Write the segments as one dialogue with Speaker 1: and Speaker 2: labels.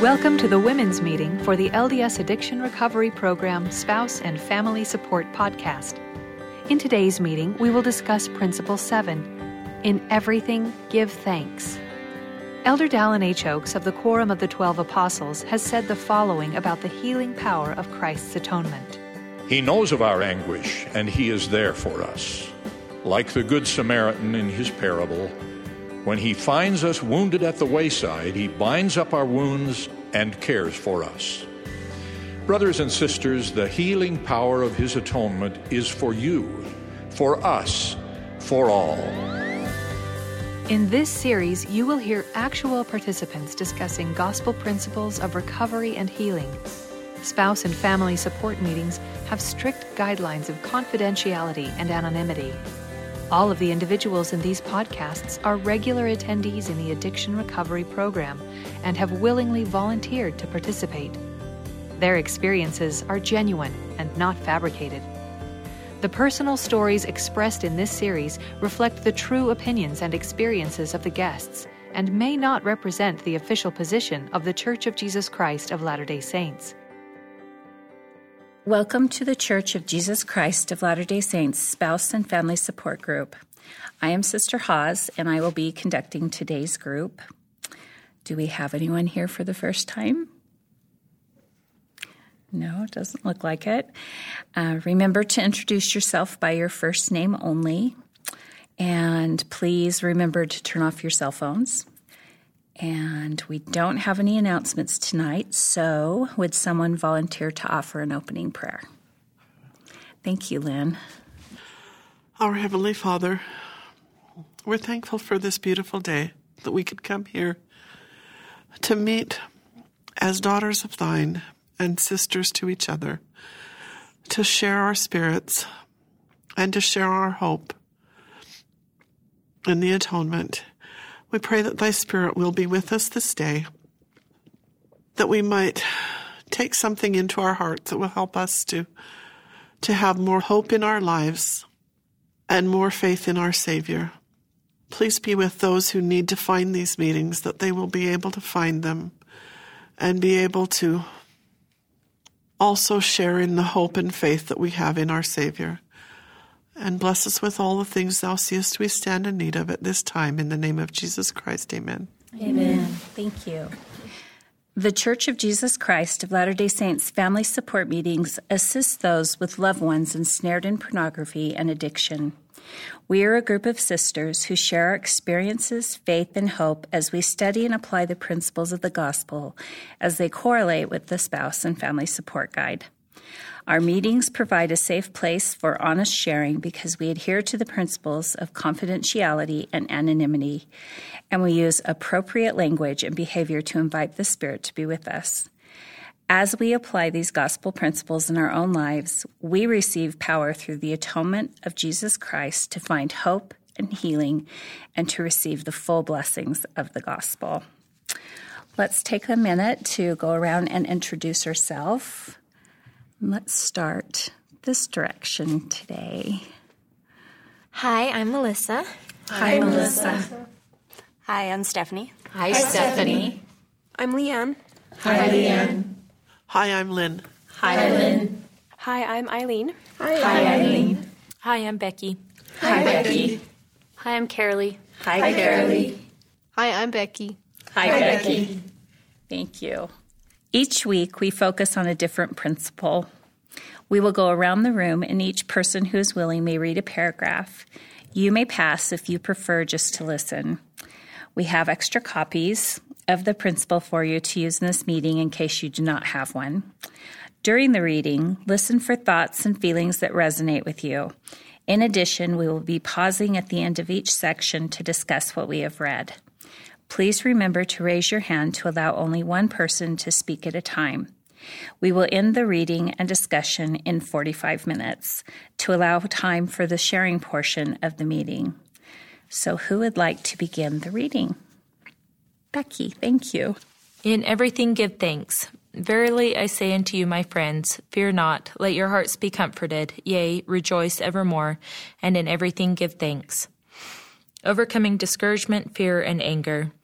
Speaker 1: Welcome to the Women's Meeting for the LDS Addiction Recovery Program Spouse and Family Support Podcast. In today's meeting, we will discuss Principle 7, In Everything Give Thanks. Elder Dallin H. Oaks of the Quorum of the 12 Apostles has said the following about the healing power of Christ's atonement.
Speaker 2: He knows of our anguish, and He is there for us. Like the Good Samaritan in his parable, when He finds us wounded at the wayside, He binds up our wounds and cares for us. Brothers and sisters, the healing power of His atonement is for you, for us, for all.
Speaker 1: In this series, you will hear actual participants discussing gospel principles of recovery and healing. Spouse and family support meetings have strict guidelines of confidentiality and anonymity. All of the individuals in these podcasts are regular attendees in the Addiction Recovery Program and have willingly volunteered to participate. Their experiences are genuine and not fabricated. The personal stories expressed in this series reflect the true opinions and experiences of the guests and may not represent the official position of The Church of Jesus Christ of Latter-day Saints.
Speaker 3: Welcome to the Church of Jesus Christ of Latter-day Saints Spouse and Family Support Group. I am Sister Hawes, and I will be conducting today's group. Do we have anyone here for the first time? No, it doesn't look like it. Remember to introduce yourself by your first name only, and please remember to turn off your cell phones. And we don't have any announcements tonight, so would someone volunteer to offer an opening prayer? Thank you, Lynn.
Speaker 4: Our Heavenly Father, we're thankful for this beautiful day that we could come here to meet as daughters of Thine and sisters to each other, to share our spirits and to share our hope in the atonement. We pray that Thy Spirit will be with us this day, that we might take something into our hearts that will help us to have more hope in our lives and more faith in our Savior. Please be with those who need to find these meetings, that they will be able to find them and be able to also share in the hope and faith that we have in our Savior. And bless us with all the things Thou seest we stand in need of at this time. In the name of Jesus Christ, amen.
Speaker 3: Amen. Thank you. The Church of Jesus Christ of Latter-day Saints Family Support Meetings assists those with loved ones ensnared in pornography and addiction. We are a group of sisters who share our experiences, faith, and hope as we study and apply the principles of the gospel as they correlate with the Spouse and Family Support Guide. Our meetings provide a safe place for honest sharing because we adhere to the principles of confidentiality and anonymity, and we use appropriate language and behavior to invite the Spirit to be with us. As we apply these gospel principles in our own lives, we receive power through the atonement of Jesus Christ to find hope and healing and to receive the full blessings of the gospel. Let's take a minute to go around and introduce ourselves. Let's start this direction today.
Speaker 5: Hi, I'm Melissa.
Speaker 3: Hi, Melissa.
Speaker 6: Hi, I'm Stephanie.
Speaker 7: Hi, Stephanie.
Speaker 5: I'm Leanne.
Speaker 7: Hi, Leanne.
Speaker 4: Hi, I'm Lynn.
Speaker 7: Hi, Lynn.
Speaker 5: Hi, I'm Eileen.
Speaker 7: Hi, Eileen.
Speaker 6: Hi, I'm Becky.
Speaker 7: Hi, Becky.
Speaker 6: Hi, I'm Carolee.
Speaker 7: Hi, Carolee.
Speaker 5: Hi, I'm Becky.
Speaker 7: Hi, Becky.
Speaker 3: Thank you. Each week, we focus on a different principle. We will go around the room, and each person who is willing may read a paragraph. You may pass if you prefer just to listen. We have extra copies of the principle for you to use in this meeting in case you do not have one. During the reading, listen for thoughts and feelings that resonate with you. In addition, we will be pausing at the end of each section to discuss what we have read. Please remember to raise your hand to allow only one person to speak at a time. We will end the reading and discussion in 45 minutes to allow time for the sharing portion of the meeting. So who would like to begin the reading? Becky, thank you.
Speaker 6: In everything give thanks. Verily I say unto you, my friends, fear not, let your hearts be comforted, yea, rejoice evermore, and in everything give thanks. Overcoming discouragement, fear, and anger.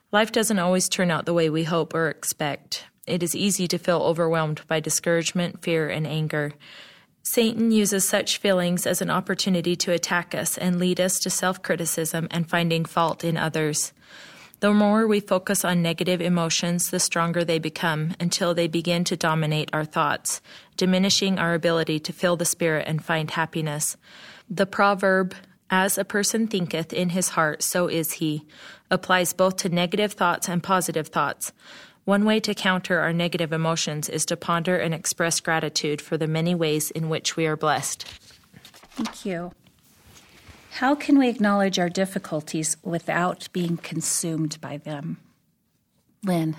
Speaker 6: Life doesn't always turn out the way we hope or expect. It is easy to feel overwhelmed by discouragement, fear, and anger. Satan uses such feelings as an opportunity to attack us and lead us to self-criticism and finding fault in others. The more we focus on negative emotions, the stronger they become until they begin to dominate our thoughts, diminishing our ability to feel the Spirit and find happiness. The proverb, "As a person thinketh in his heart, so is he," applies both to negative thoughts and positive thoughts. One way to counter our negative emotions is to ponder and express gratitude for the many ways in which we are blessed.
Speaker 3: Thank you. How can we acknowledge our difficulties without being consumed by them? Lynn.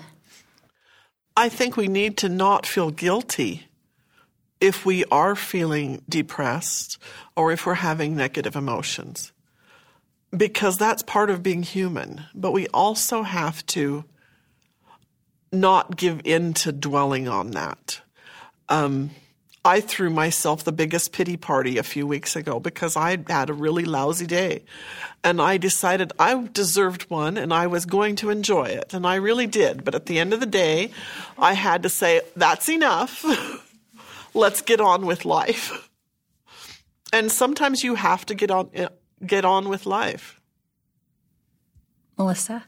Speaker 4: I think we need to not feel guilty if we are feeling depressed or if we're having negative emotions, because that's part of being human. But we also have to not give in to dwelling on that. I threw myself the biggest pity party a few weeks ago because I had a really lousy day. And I decided I deserved one and I was going to enjoy it. And I really did. But at the end of the day, I had to say, that's enough. Let's get on with life. And sometimes you have to get on with life.
Speaker 3: Melissa?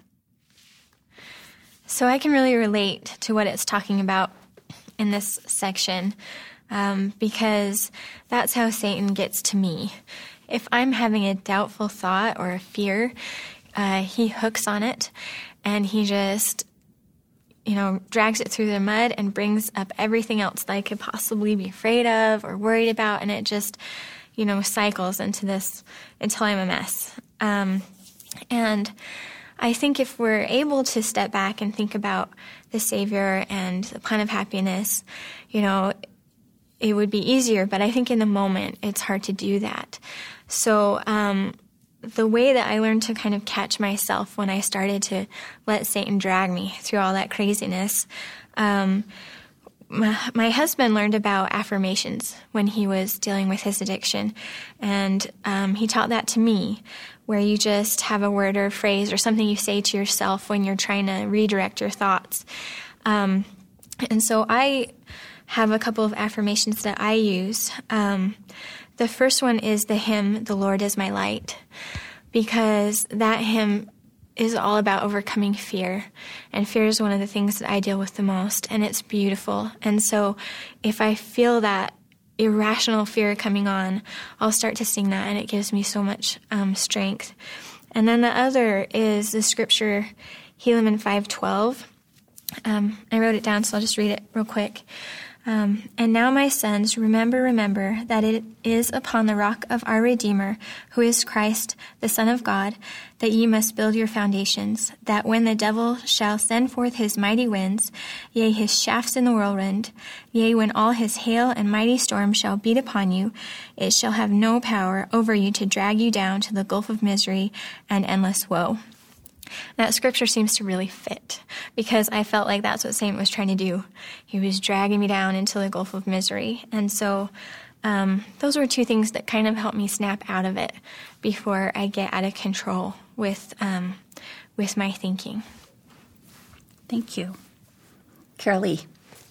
Speaker 5: So I can really relate to what it's talking about in this section because that's how Satan gets to me. If I'm having a doubtful thought or a fear, he hooks on it and he just, drags it through the mud and brings up everything else that I could possibly be afraid of or worried about, and it just, cycles into this until I'm a mess. And I think if we're able to step back and think about the Savior and the plan of happiness, it would be easier. But I think in the moment, it's hard to do that. So the way that I learned to kind of catch myself when I started to let Satan drag me through all that craziness, my husband learned about affirmations when he was dealing with his addiction. And he taught that to me, where you just have a word or a phrase or something you say to yourself when you're trying to redirect your thoughts. And so I have a couple of affirmations that I use. The first one is the hymn, "The Lord is My Light," because that hymn is all about overcoming fear. And fear is one of the things that I deal with the most, and it's beautiful. And so if I feel that irrational fear coming on, I'll start to sing that, and it gives me so much strength. And then the other is the scripture, Helaman 5:12. I wrote it down, so I'll just read it real quick. And now, my sons, remember that it is upon the rock of our Redeemer, who is Christ, the Son of God, that ye must build your foundations, that when the devil shall send forth his mighty winds, yea, his shafts in the whirlwind, yea, when all his hail and mighty storm shall beat upon you, it shall have no power over you to drag you down to the gulf of misery and endless woe. That scripture seems to really fit because I felt like that's what Satan was trying to do. He was dragging me down into the gulf of misery. And so those were two things that kind of helped me snap out of it before I get out of control with my thinking.
Speaker 3: Thank you. Carolee.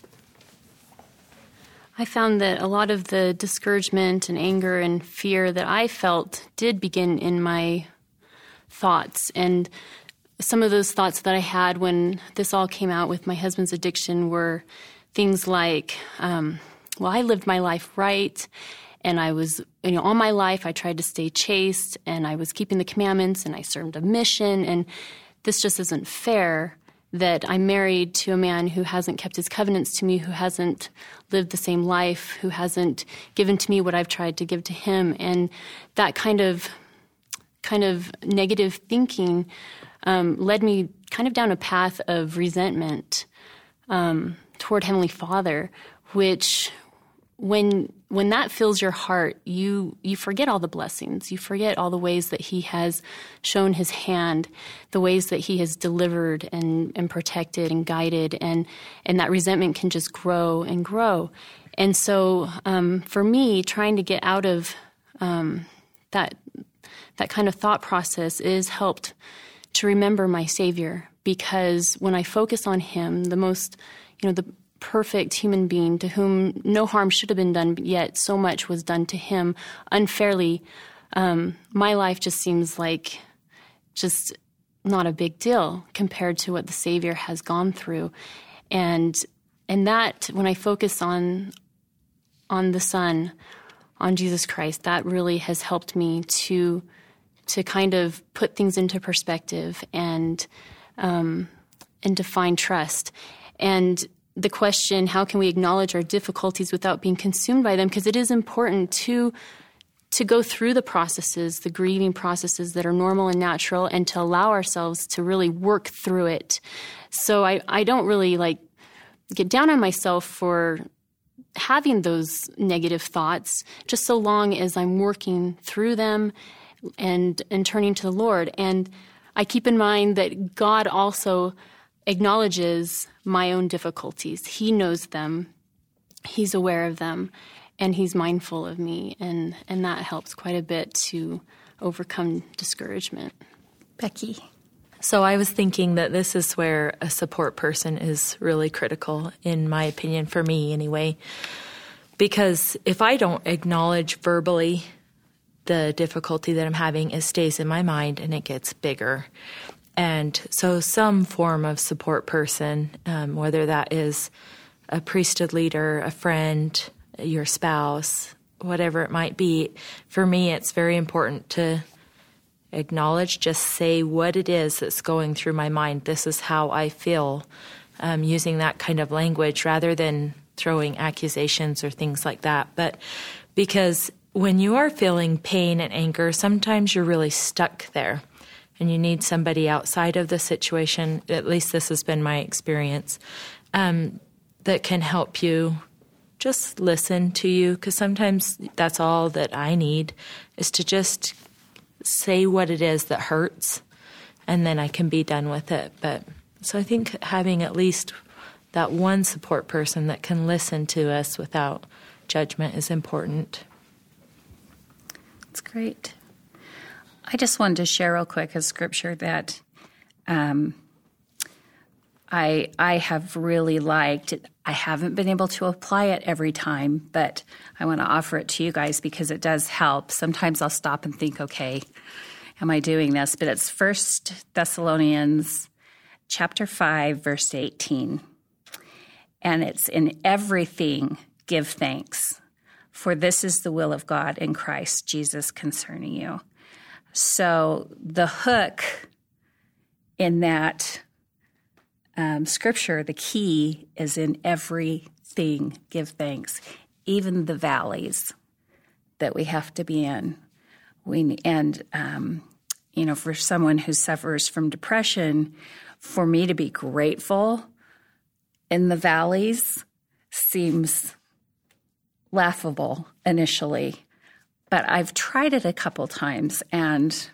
Speaker 8: I found that a lot of the discouragement and anger and fear that I felt did begin in my thoughts. And some of those thoughts that I had when this all came out with my husband's addiction were things like, I lived my life right, and I was, all my life I tried to stay chaste, and I was keeping the commandments, and I served a mission, and this just isn't fair that I'm married to a man who hasn't kept his covenants to me, who hasn't lived the same life, who hasn't given to me what I've tried to give to him. And that kind of negative thinking led me kind of down a path of resentment toward Heavenly Father, which when that fills your heart, you forget all the blessings. You forget all the ways that He has shown His hand, the ways that He has delivered and protected and guided, and that resentment can just grow and grow. And so for me, trying to get out of that kind of thought process is helped to remember my Savior, because when I focus on him, the most, the perfect human being to whom no harm should have been done, yet so much was done to him unfairly, my life just seems like just not a big deal compared to what the Savior has gone through. And that, when I focus on the Son, on Jesus Christ, that really has helped me to kind of put things into perspective and to find trust. And the question, how can we acknowledge our difficulties without being consumed by them? Because it is important to go through the processes, the grieving processes that are normal and natural, and to allow ourselves to really work through it. So I don't really get down on myself for having those negative thoughts, just so long as I'm working through them and turning to the Lord. And I keep in mind that God also acknowledges my own difficulties. He knows them. He's aware of them. And he's mindful of me. And that helps quite a bit to overcome discouragement.
Speaker 3: Becky.
Speaker 6: So I was thinking that this is where a support person is really critical, in my opinion, for me anyway. Because if I don't acknowledge verbally the difficulty that I'm having, it stays in my mind and it gets bigger. And so some form of support person, whether that is a priesthood leader, a friend, your spouse, whatever it might be, for me it's very important to acknowledge, just say what it is that's going through my mind. This is how I feel, using that kind of language rather than throwing accusations or things like that. But because when you are feeling pain and anger, sometimes you're really stuck there and you need somebody outside of the situation, at least this has been my experience, that can help you just listen to you, because sometimes that's all that I need, is to just say what it is that hurts, and then I can be done with it. But so I think having at least that one support person that can listen to us without judgment is important.
Speaker 3: That's great. I just wanted to share real quick a scripture that I have really liked. I haven't been able to apply it every time, but I want to offer it to you guys because it does help. Sometimes I'll stop and think, okay, am I doing this? But it's 1 Thessalonians chapter 5, verse 18. And it's, in everything give thanks, for this is the will of God in Christ Jesus concerning you. So the hook in that scripture, the key is in everything give thanks, even the valleys that we have to be in. For someone who suffers from depression, for me to be grateful in the valleys seems laughable initially, but I've tried it a couple times and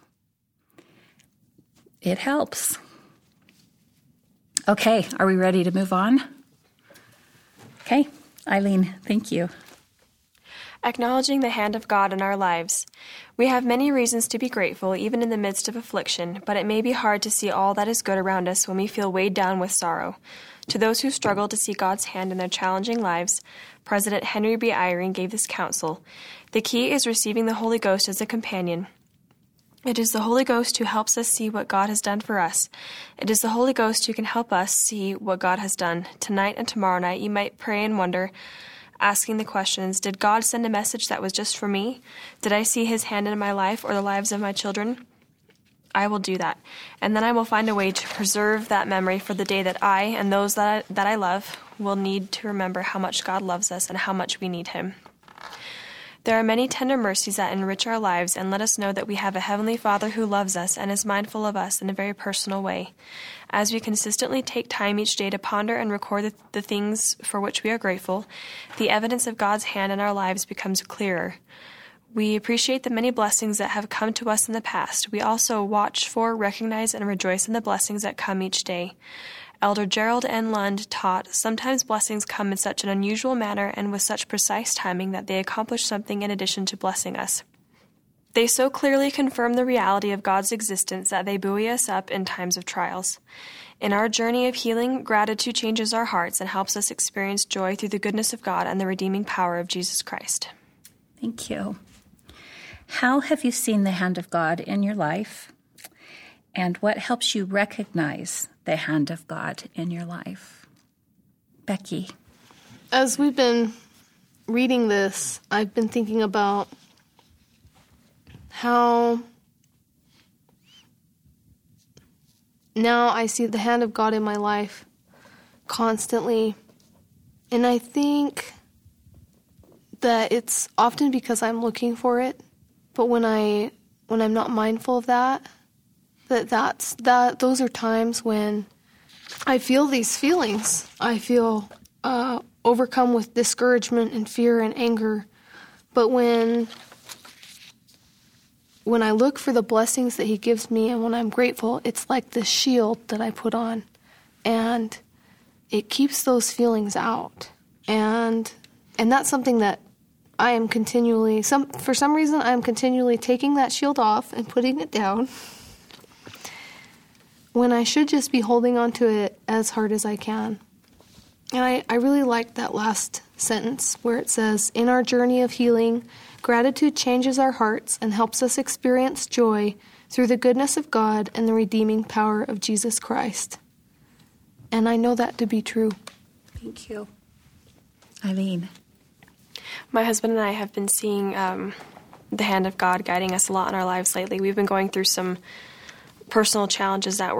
Speaker 3: it helps. Okay, are we ready to move on? Okay, Eileen, thank you.
Speaker 5: Acknowledging the hand of God in our lives. We have many reasons to be grateful, even in the midst of affliction, but it may be hard to see all that is good around us when we feel weighed down with sorrow. To those who struggle to see God's hand in their challenging lives, President Henry B. Eyring gave this counsel. The key is receiving the Holy Ghost as a companion. It is the Holy Ghost who helps us see what God has done for us. It is the Holy Ghost who can help us see what God has done. Tonight and tomorrow night you might pray and wonder, asking the questions, did God send a message that was just for me? Did I see his hand in my life or the lives of my children? I will do that. And then I will find a way to preserve that memory for the day that I and those that I love will need to remember how much God loves us and how much we need him. There are many tender mercies that enrich our lives and let us know that we have a Heavenly Father who loves us and is mindful of us in a very personal way. As we consistently take time each day to ponder and record the things for which we are grateful, the evidence of God's hand in our lives becomes clearer. We appreciate the many blessings that have come to us in the past. We also watch for, recognize, and rejoice in the blessings that come each day. Elder Gerald N. Lund taught, sometimes blessings come in such an unusual manner and with such precise timing that they accomplish something in addition to blessing us.
Speaker 9: They so clearly confirm the reality of God's existence that they buoy us up in times of trials. In our journey of healing, gratitude changes our hearts and helps us experience joy through the goodness of God and the redeeming power of Jesus Christ.
Speaker 3: Thank you. How have you seen the hand of God in your life? And what helps you recognize the hand of God in your life? Becky.
Speaker 10: As we've been reading this, I've been thinking about how now I see the hand of God in my life constantly. And I think that it's often because I'm looking for it. But when I'm not mindful of those are times when I feel these feelings. I feel overcome with discouragement and fear and anger. But when I look for the blessings that he gives me and when I'm grateful, it's like this shield that I put on. And it keeps those feelings out. And that's something that I am continually, for some reason, I am continually taking that shield off and putting it down when I should just be holding on to it as hard as I can. And I really like that last sentence where it says, in our journey of healing, gratitude changes our hearts and helps us experience joy through the goodness of God and the redeeming power of Jesus Christ. And I know that to be true.
Speaker 3: Thank you. Eileen.
Speaker 9: My husband and I have been seeing the hand of God guiding us a lot in our lives lately. We've been going through some personal challenges that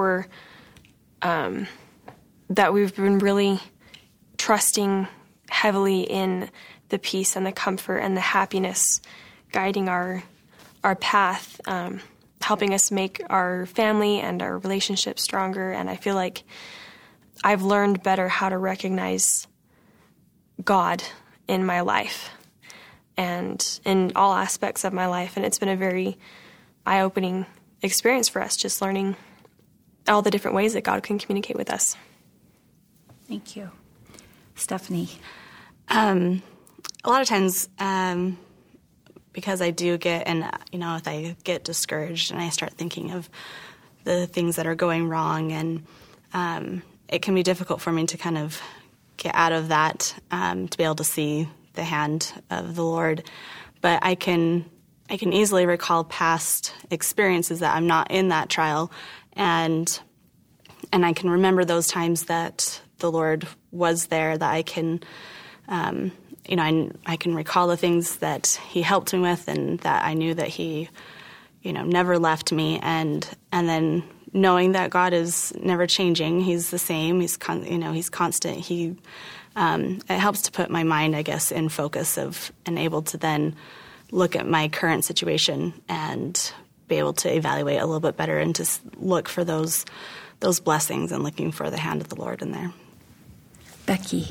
Speaker 9: we've been really trusting heavily in the peace and the comfort and the happiness guiding our path, helping us make our family and our relationships stronger. And I feel like I've learned better how to recognize God in my life and in all aspects of my life. And it's been a very eye-opening experience for us, just learning all the different ways that God can communicate with us.
Speaker 3: Thank you. Stephanie.
Speaker 11: A lot of times, because I do get, and if I get discouraged and I start thinking of the things that are going wrong, and it can be difficult for me to kind of get out of that, to be able to see the hand of the Lord. But I can easily recall past experiences that I'm not in that trial, and I can remember those times that the Lord was there, that I can, I can recall the things that He helped me with, and that I knew that He, never left me, and then knowing that God is never changing, He's the same, He's constant. It helps to put my mind, I guess, in focus and able to then look at my current situation and be able to evaluate a little bit better and to look for those blessings and looking for the hand of the Lord in there.
Speaker 3: Becky.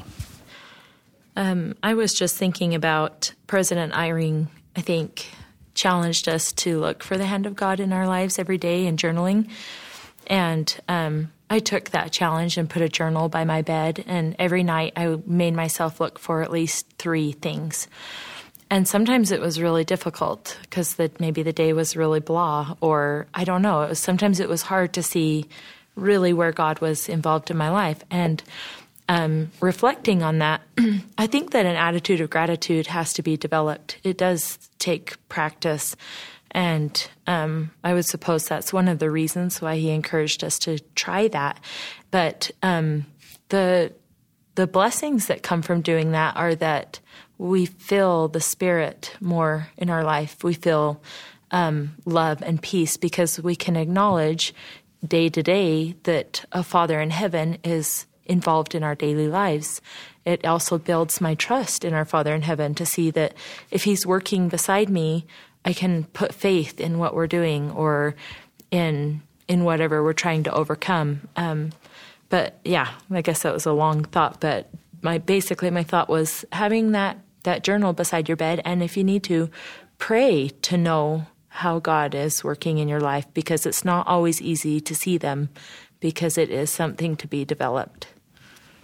Speaker 6: I was just thinking about President Eyring, I think, challenged us to look for the hand of God in our lives every day in journaling. And I took that challenge and put a journal by my bed, and every night I made myself look for at least 3 things. And sometimes it was really difficult because maybe the day was really blah, or I don't know. Sometimes it was hard to see really where God was involved in my life. And reflecting on that, I think that an attitude of gratitude has to be developed. It does take practice. And I would suppose that's one of the reasons why he encouraged us to try that. But the blessings that come from doing that are that we feel the Spirit more in our life. We feel love and peace because we can acknowledge day to day that a Father in heaven is involved in our daily lives. It also builds my trust in our Father in heaven to see that if He's working beside me, I can put faith in what we're doing or in whatever we're trying to overcome. But yeah, I guess that was a long thought. But my thought was having that journal beside your bed, and if you need to, pray to know how God is working in your life, because it's not always easy to see them, because it is something to be developed.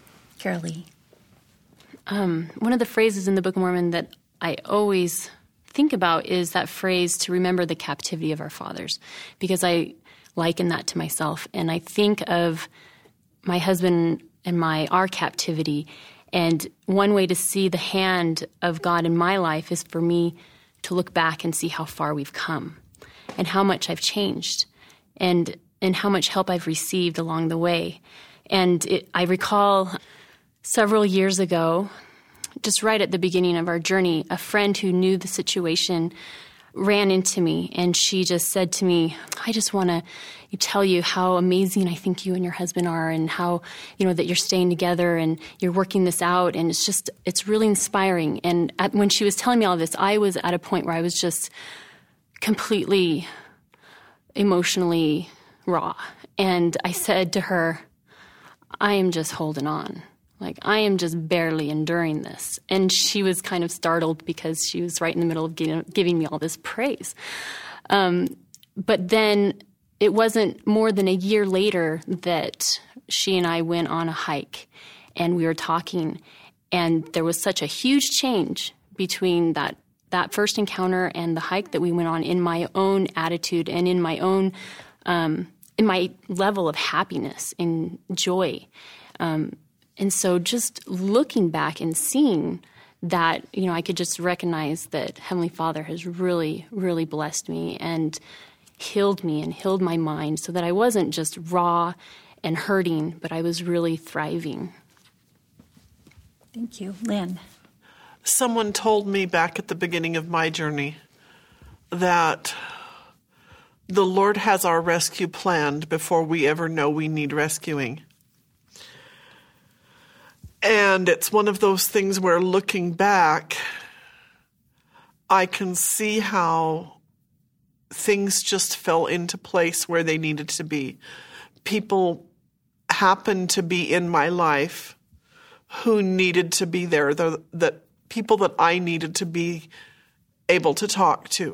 Speaker 3: Carolee.
Speaker 8: One of the phrases in the Book of Mormon that I always think about is that phrase, to remember the captivity of our fathers, because I liken that to myself. And I think of my husband and our captivity. And one way to see the hand of God in my life is for me to look back and see how far we've come and how much I've changed and how much help I've received along the way. And I recall several years ago, just right at the beginning of our journey, a friend who knew the situation ran into me, and she just said to me, I just want to tell you how amazing I think you and your husband are, and how, that you're staying together and you're working this out, and it's really inspiring. And when she was telling me all this, I was at a point where I was just completely emotionally raw. And I said to her, I am just holding on. Like, I am just barely enduring this. And she was kind of startled because she was right in the middle of giving me all this praise. But then it wasn't more than a year later that she and I went on a hike and we were talking. And there was such a huge change between that first encounter and the hike that we went on in my own attitude and in my own, in my level of happiness and joy. And so just looking back and seeing that, I could just recognize that Heavenly Father has really, really blessed me and healed me and healed my mind so that I wasn't just raw and hurting, but I was really thriving.
Speaker 3: Thank you. Lynn.
Speaker 4: Someone told me back at the beginning of my journey that the Lord has our rescue planned before we ever know we need rescuing. And it's one of those things where, looking back, I can see how things just fell into place where they needed to be. People happened to be in my life who needed to be there, that people that I needed to be able to talk to.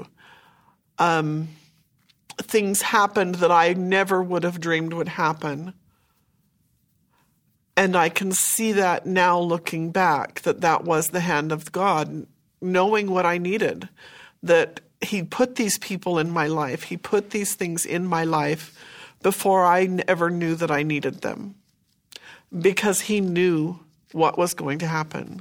Speaker 4: Things happened that I never would have dreamed would happen. And I can see that now, looking back, that was the hand of God, knowing what I needed, that He put these people in my life. He put these things in my life before I ever knew that I needed them, because He knew what was going to happen.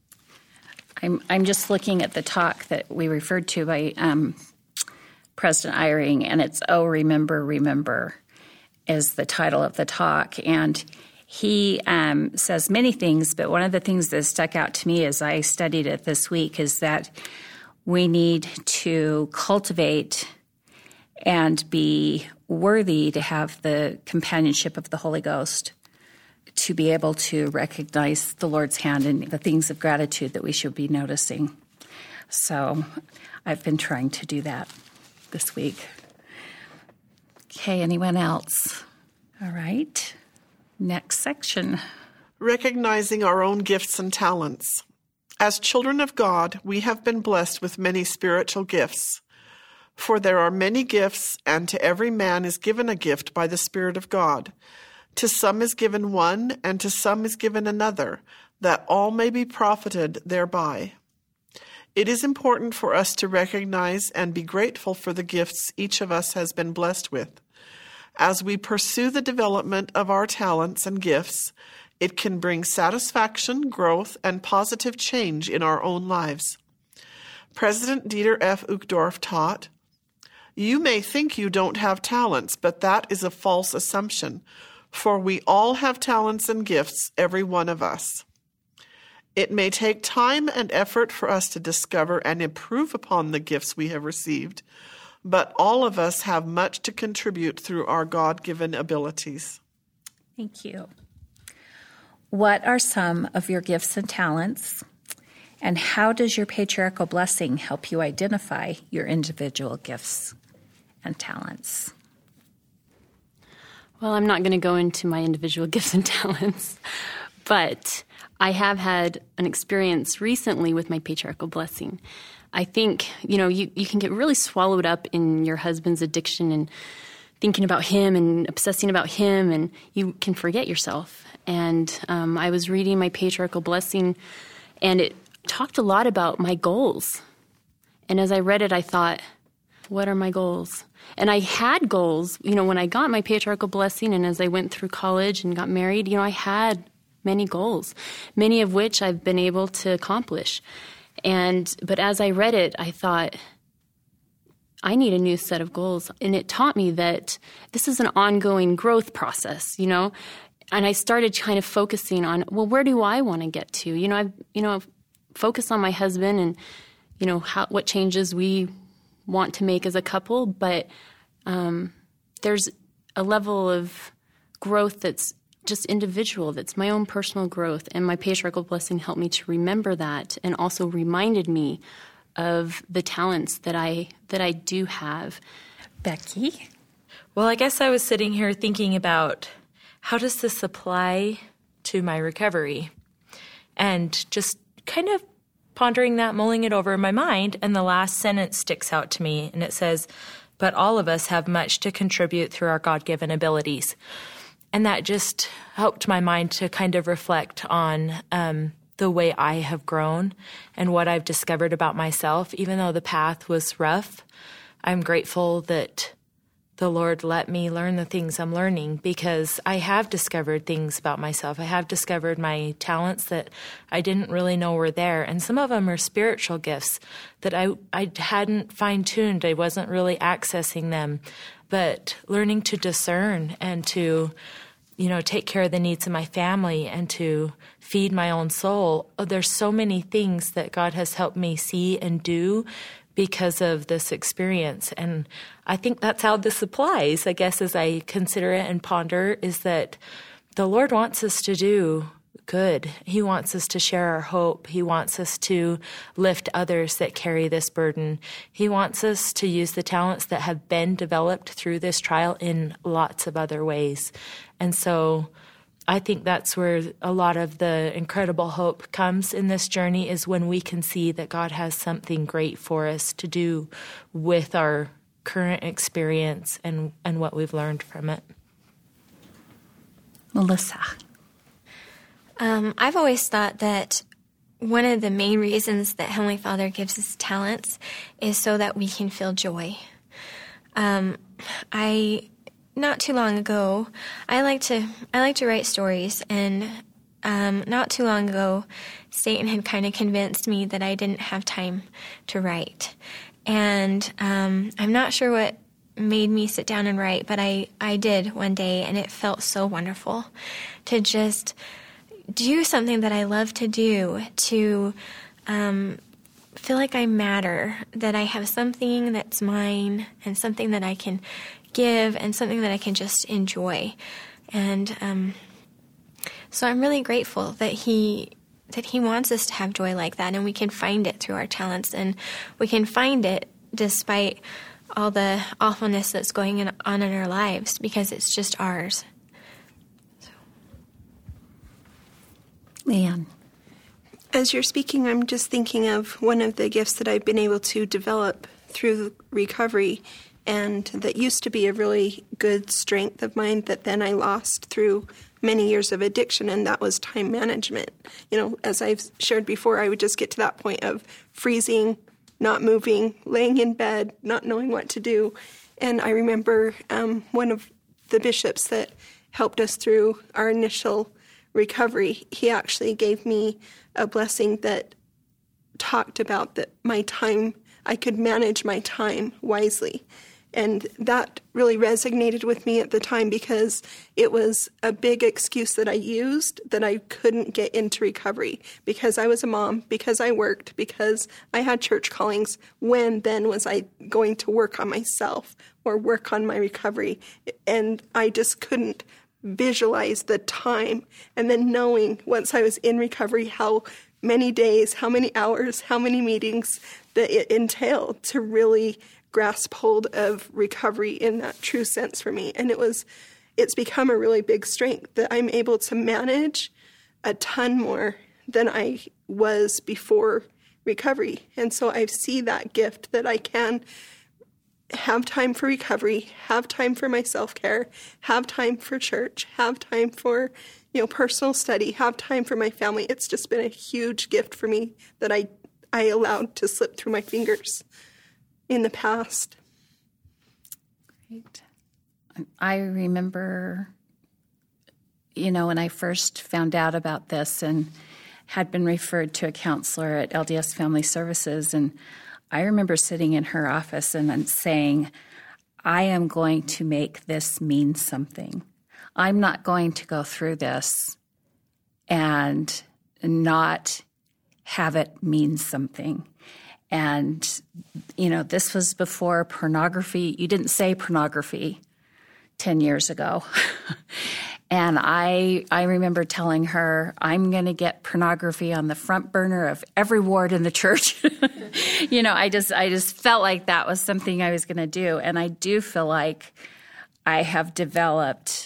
Speaker 3: I'm just looking at the talk that we referred to by President Eyring, and it's "Oh, Remember, Remember" is the title of the talk. And he says many things, but one of the things that stuck out to me as I studied it this week is that we need to cultivate and be worthy to have the companionship of the Holy Ghost, to be able to recognize the Lord's hand and the things of gratitude that we should be noticing. So I've been trying to do that this week. Okay, anyone else? All right. Next section.
Speaker 4: Recognizing our own gifts and talents. As children of God, we have been blessed with many spiritual gifts. For there are many gifts, and to every man is given a gift by the Spirit of God. To some is given one, and to some is given another, that all may be profited thereby. It is important for us to recognize and be grateful for the gifts each of us has been blessed with. As we pursue the development of our talents and gifts, it can bring satisfaction, growth, and positive change in our own lives. President Dieter F. Uchtdorf taught, "You may think you don't have talents, but that is a false assumption, for we all have talents and gifts, every one of us. It may take time and effort for us to discover and improve upon the gifts we have received, but all of us have much to contribute through our God-given abilities."
Speaker 3: Thank you. What are some of your gifts and talents, and how does your patriarchal blessing help you identify your individual gifts and talents?
Speaker 8: Well, I'm not going to go into my individual gifts and talents, but I have had an experience recently with my patriarchal blessing. I think, you can get really swallowed up in your husband's addiction and thinking about him and obsessing about him, and you can forget yourself. And I was reading my patriarchal blessing, and it talked a lot about my goals And as I read it, I thought, what are my goals? And I had goals, when I got my patriarchal blessing and as I went through college and got married, I had many goals, many of which I've been able to accomplish. But as I read it, I thought, I need a new set of goals. And it taught me that this is an ongoing growth process, And I started kind of focusing on, well, where do I want to get to? I've focused on my husband and, what changes we want to make as a couple. But there's a level of growth that's just individual, that's my own personal growth. And my patriarchal blessing helped me to remember that and also reminded me of the talents that I do have.
Speaker 6: Becky? Well, I guess I was sitting here thinking about how does this apply to my recovery? And just kind of pondering that, mulling it over in my mind, and the last sentence sticks out to me, and it says, but all of us have much to contribute through our God-given abilities. And that just helped my mind to kind of reflect on the way I have grown and what I've discovered about myself. Even though the path was rough, I'm grateful that the Lord let me learn the things I'm learning, because I have discovered things about myself. I have discovered my talents that I didn't really know were there. And some of them are spiritual gifts that I hadn't fine-tuned. I wasn't really accessing them. But learning to discern and to, take care of the needs of my family and to feed my own soul. There's so many things that God has helped me see and do because of this experience. And I think that's how this applies, I guess, as I consider it and ponder, is that the Lord wants us to do good. He wants us to share our hope. He wants us to lift others that carry this burden. He wants us to use the talents that have been developed through this trial in lots of other ways. And so I think that's where a lot of the incredible hope comes in this journey, is when we can see that God has something great for us to do with our current experience and what we've learned from it.
Speaker 3: Melissa.
Speaker 5: I've always thought that one of the main reasons that Heavenly Father gives us talents is so that we can feel joy. Not too long ago, I like to write stories, and not too long ago, Satan had kind of convinced me that I didn't have time to write. And I'm not sure what made me sit down and write, but I did one day, and it felt so wonderful to just do something that I love to do, to feel like I matter, that I have something that's mine and something that I can give and something that I can just enjoy. And so I'm really grateful that he wants us to have joy like that, and we can find it through our talents, and we can find it despite all the awfulness that's going on in our lives, because it's just ours.
Speaker 3: Leanne.
Speaker 12: As you're speaking, I'm just thinking of one of the gifts that I've been able to develop through recovery, and that used to be a really good strength of mine that then I lost through many years of addiction, and that was time management. As I've shared before, I would just get to that point of freezing, not moving, laying in bed, not knowing what to do. And I remember one of the bishops that helped us through our initial recovery, he actually gave me a blessing that talked about that my time, I could manage my time wisely. And that really resonated with me at the time, because it was a big excuse that I used that I couldn't get into recovery because I was a mom, because I worked, because I had church callings. When then was I going to work on myself or work on my recovery? And I just couldn't visualize the time. And then knowing once I was in recovery how many days, how many hours, how many meetings that it entailed to really grasp hold of recovery in that true sense for me. And it's become a really big strength that I'm able to manage a ton more than I was before recovery. And so I see that gift that I can have time for recovery, have time for my self-care, have time for church, have time for, personal study, have time for my family. It's just been a huge gift for me that I allowed to slip through my fingers in the past.
Speaker 3: Great. I remember, when I first found out about this and had been referred to a counselor at LDS Family Services, and I remember sitting in her office and saying, I am going to make this mean something. I'm not going to go through this and not have it mean something. And, this was before pornography. You didn't say pornography 10 years ago. And I remember telling her, I'm going to get pornography on the front burner of every ward in the church. I just felt like that was something I was going to do. And I do feel like I have developed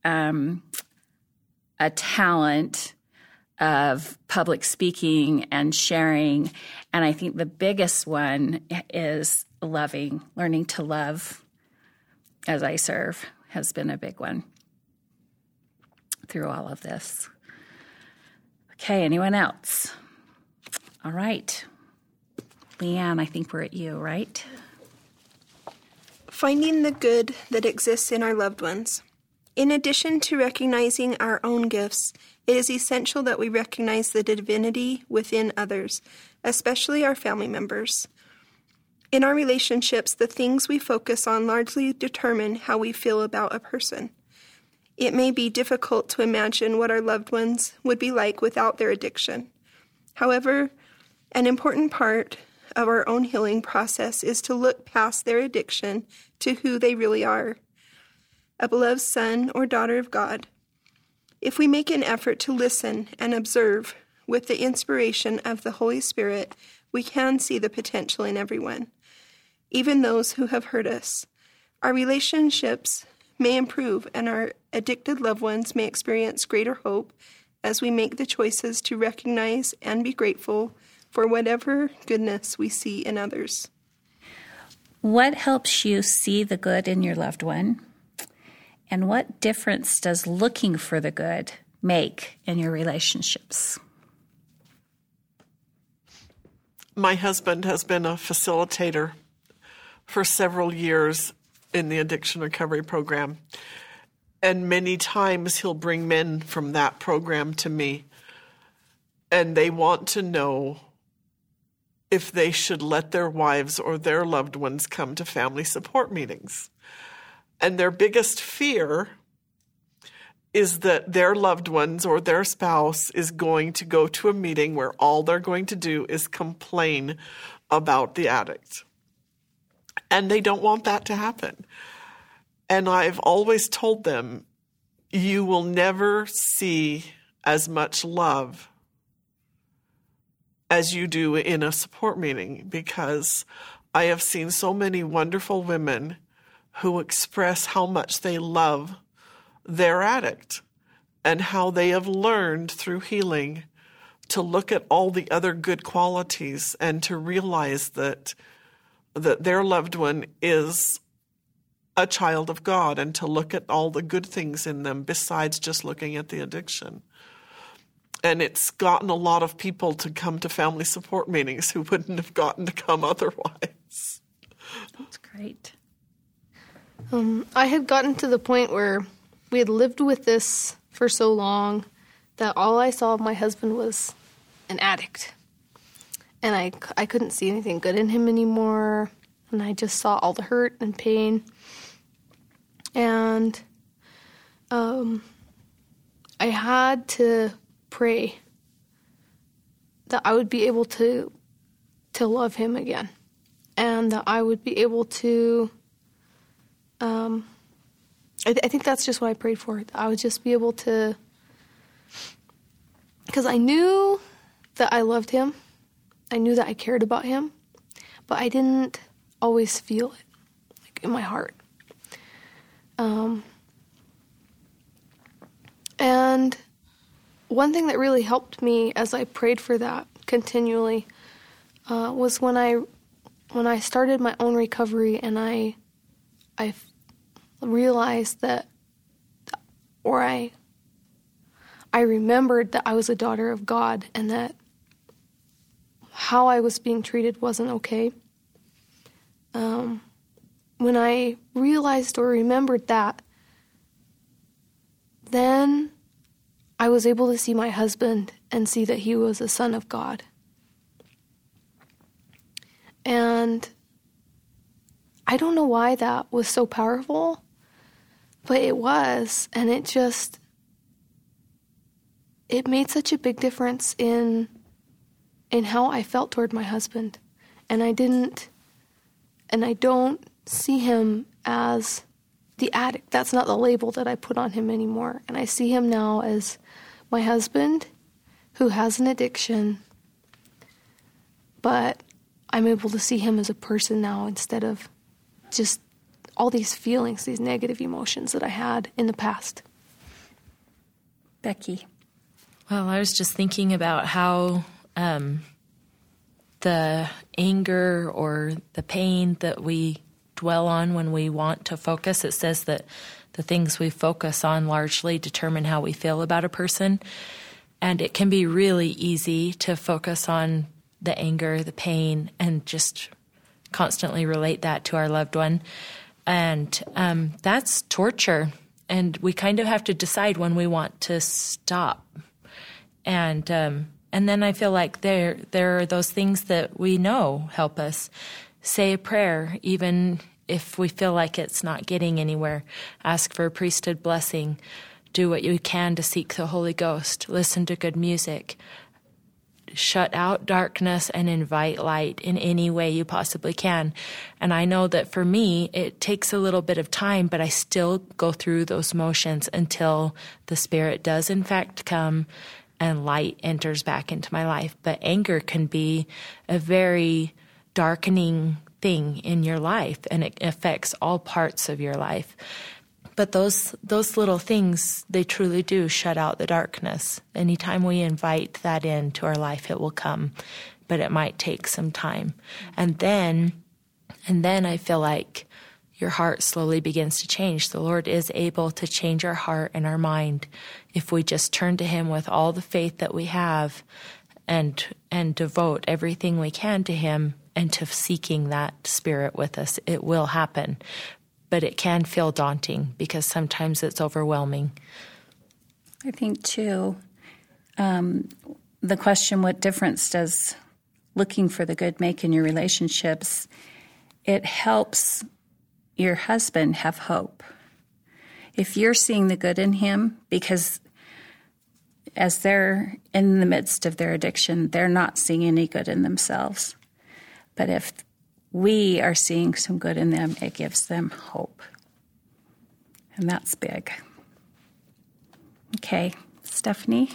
Speaker 3: a talent of public speaking and sharing. And I think the biggest one is learning to love as I serve has been a big one through all of this. Okay, anyone else? All right. Leanne, I think we're at you, right?
Speaker 12: Finding the good that exists in our loved ones. In addition to recognizing our own gifts, it is essential that we recognize the divinity within others, especially our family members. In our relationships, the things we focus on largely determine how we feel about a person. It may be difficult to imagine what our loved ones would be like without their addiction. However, an important part of our own healing process is to look past their addiction to who they really are, a beloved son or daughter of God. If we make an effort to listen and observe with the inspiration of the Holy Spirit, we can see the potential in everyone, even those who have hurt us. Our relationships may improve, and our addicted loved ones may experience greater hope as we make the choices to recognize and be grateful for whatever goodness we see in others.
Speaker 3: What helps you see the good in your loved one? And what difference does looking for the good make in your relationships?
Speaker 4: My husband has been a facilitator for several years in the addiction recovery program. And many times he'll bring men from that program to me, and they want to know if they should let their wives or their loved ones come to family support meetings. And their biggest fear is that their loved ones or their spouse is going to go to a meeting where all they're going to do is complain about the addict. And they don't want that to happen. And I've always told them, you will never see as much love as you do in a support meeting, because I have seen so many wonderful women who express how much they love their addict and how they have learned through healing to look at all the other good qualities and to realize that their loved one is a child of God, and to look at all the good things in them besides just looking at the addiction. And it's gotten a lot of people to come to family support meetings who wouldn't have gotten to come otherwise.
Speaker 3: That's great.
Speaker 10: I had gotten to the point where we had lived with this for so long that all I saw of my husband was an addict. And I couldn't see anything good in him anymore. And I just saw all the hurt and pain. And I had to pray that I would be able to love him again. And that I would be able to, I think that's just what I prayed for. I would just be able to, because I knew that I loved him. I knew that I cared about him, but I didn't always feel it, like in my heart. And one thing that really helped me as I prayed for that continually was when I started my own recovery, and I realized that, or I remembered that I was a daughter of God, and that how I was being treated wasn't okay. When I realized or remembered that, then I was able to see my husband and see that he was a son of God. And I don't know why that was so powerful, but it was, and it made such a big difference in how I felt toward my husband. And I don't see him as the addict. That's not the label that I put on him anymore. And I see him now as my husband who has an addiction, but I'm able to see him as a person now instead of just all these feelings, these negative emotions that I had in the past.
Speaker 3: Becky.
Speaker 6: Well, I was just thinking about how the anger or the pain that we dwell on when we want to focus, it says that the things we focus on largely determine how we feel about a person. And it can be really easy to focus on the anger, the pain, and just constantly relate that to our loved one. And that's torture. And we kind of have to decide when we want to stop. And then I feel like there are those things that we know help us. Say a prayer, even if we feel like it's not getting anywhere. Ask for a priesthood blessing. Do what you can to seek the Holy Ghost. Listen to good music. Shut out darkness and invite light in any way you possibly can. And I know that for me, it takes a little bit of time, but I still go through those motions until the Spirit does in fact come and light enters back into my life. But anger can be a very darkening thing in your life, and it affects all parts of your life. But those little things, they truly do shut out the darkness. Anytime we invite that into our life, it will come, but it might take some time. And then I feel like your heart slowly begins to change. The Lord is able to change our heart and our mind if we just turn to Him with all the faith that we have and devote everything we can to Him and to seeking that Spirit with us. It will happen. But it can feel daunting because sometimes it's overwhelming.
Speaker 3: I think, too, the question, what difference does looking for the good make in your relationships? It helps your husband have hope. If you're seeing the good in him, because as they're in the midst of their addiction, they're not seeing any good in themselves. But if we are seeing some good in them, it gives them hope. And that's big. Okay, Stephanie,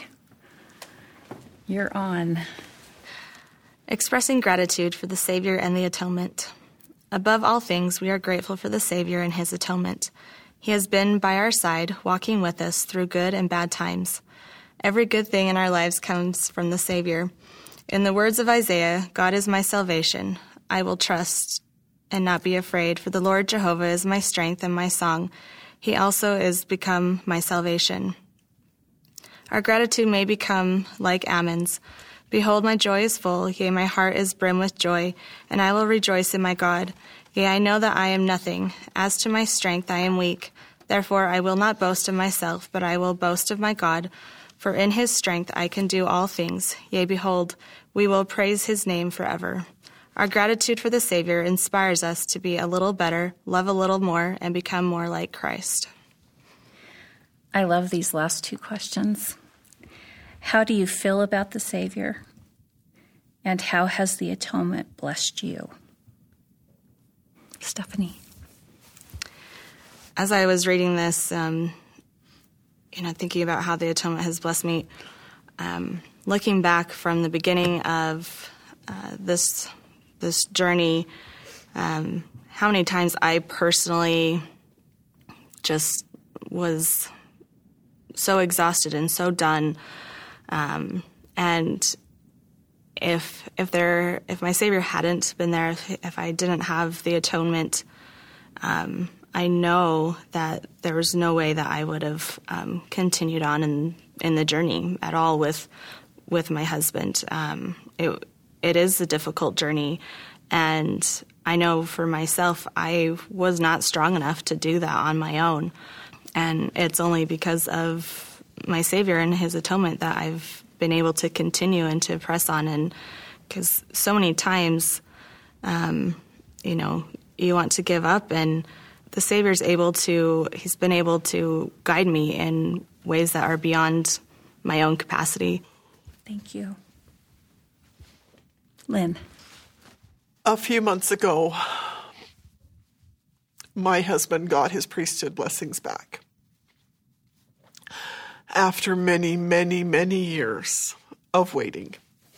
Speaker 3: you're on.
Speaker 11: Expressing gratitude for the Savior and the atonement. Above all things, we are grateful for the Savior and His atonement. He has been by our side, walking with us through good and bad times. Every good thing in our lives comes from the Savior. In the words of Isaiah, God is my salvation. I will trust and not be afraid, for the Lord Jehovah is my strength and my song. He also is become my salvation. Our gratitude may become like Ammon's. Behold, my joy is full, yea, my heart is brim with joy, and I will rejoice in my God. Yea, I know that I am nothing. As to my strength, I am weak. Therefore I will not boast of myself, but I will boast of my God. For in His strength I can do all things. Yea, behold, we will praise His name forever. Our gratitude for the Savior inspires us to be a little better, love a little more, and become more like Christ.
Speaker 3: I love these last two questions. How do you feel about the Savior? And how has the atonement blessed you? Stephanie.
Speaker 11: As I was reading this, thinking about how the atonement has blessed me, looking back from the beginning of this journey, how many times I personally just was so exhausted and so done. And if my Savior hadn't been there, if I didn't have the atonement, I know that there was no way that I would have continued on in the journey at all with my husband. it is a difficult journey. And I know for myself, I was not strong enough to do that on my own. And it's only because of my Savior and his atonement that I've been able to continue and to press on. And because so many times, you want to give up, and the Savior's he's been able to guide me in ways that are beyond my own capacity.
Speaker 3: Thank you. Lynn.
Speaker 4: A few months ago, my husband got his priesthood blessings back. After many, many, many years of waiting.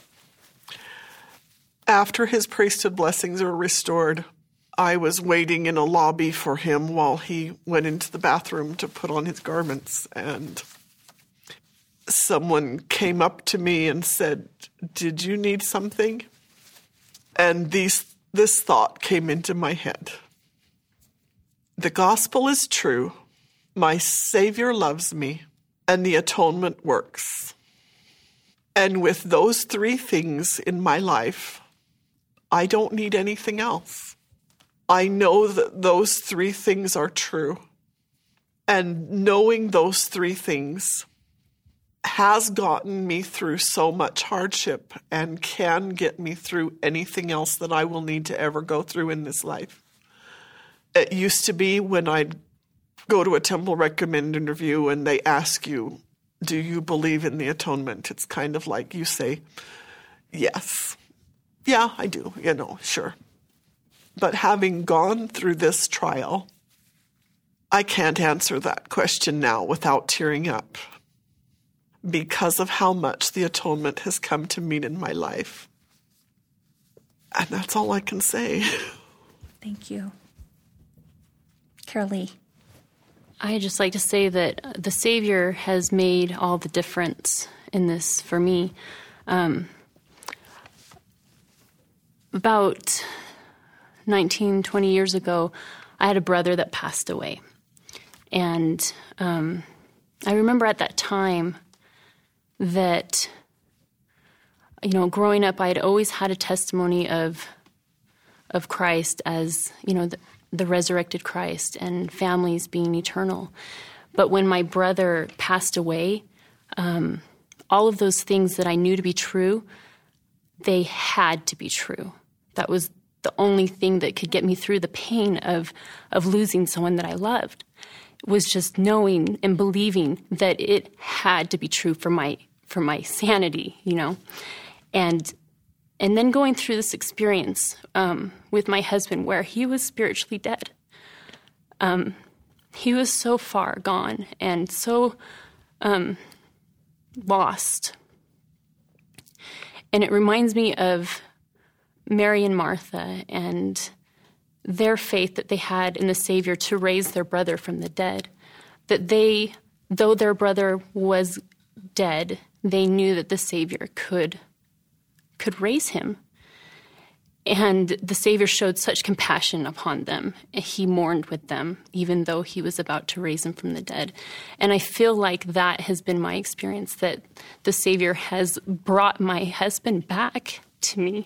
Speaker 4: After his priesthood blessings were restored, I was waiting in a lobby for him while he went into the bathroom to put on his garments, and someone came up to me and said, "Did you need something?" And this thought came into my head. The gospel is true. My Savior loves me, and the atonement works. And with those three things in my life, I don't need anything else. I know that those three things are true. And knowing those three things has gotten me through so much hardship and can get me through anything else that I will need to ever go through in this life. It used to be when I'd go to a temple recommend interview and they ask you, do you believe in the atonement? It's kind of like you say, yes. Yeah, I do, sure. But having gone through this trial, I can't answer that question now without tearing up because of how much the atonement has come to mean in my life. And that's all I can say.
Speaker 3: Thank you. Carolee.
Speaker 8: I'd just like to say that the Savior has made all the difference in this for me. About 19, 20 years ago, I had a brother that passed away. And I remember at that time that, growing up, I had always had a testimony of Christ as, the resurrected Christ and families being eternal. But when my brother passed away, all of those things that I knew to be true, they had to be true. That was the only thing that could get me through the pain of losing someone that I loved, was just knowing and believing that it had to be true for my sanity, And then going through this experience with my husband where he was spiritually dead. He was so far gone and so lost. And it reminds me of Mary and Martha and their faith that they had in the Savior to raise their brother from the dead. That they, though their brother was dead, they knew that the Savior could raise him. And the Savior showed such compassion upon them. He mourned with them, even though he was about to raise him from the dead. And I feel like that has been my experience, that the Savior has brought my husband back to me.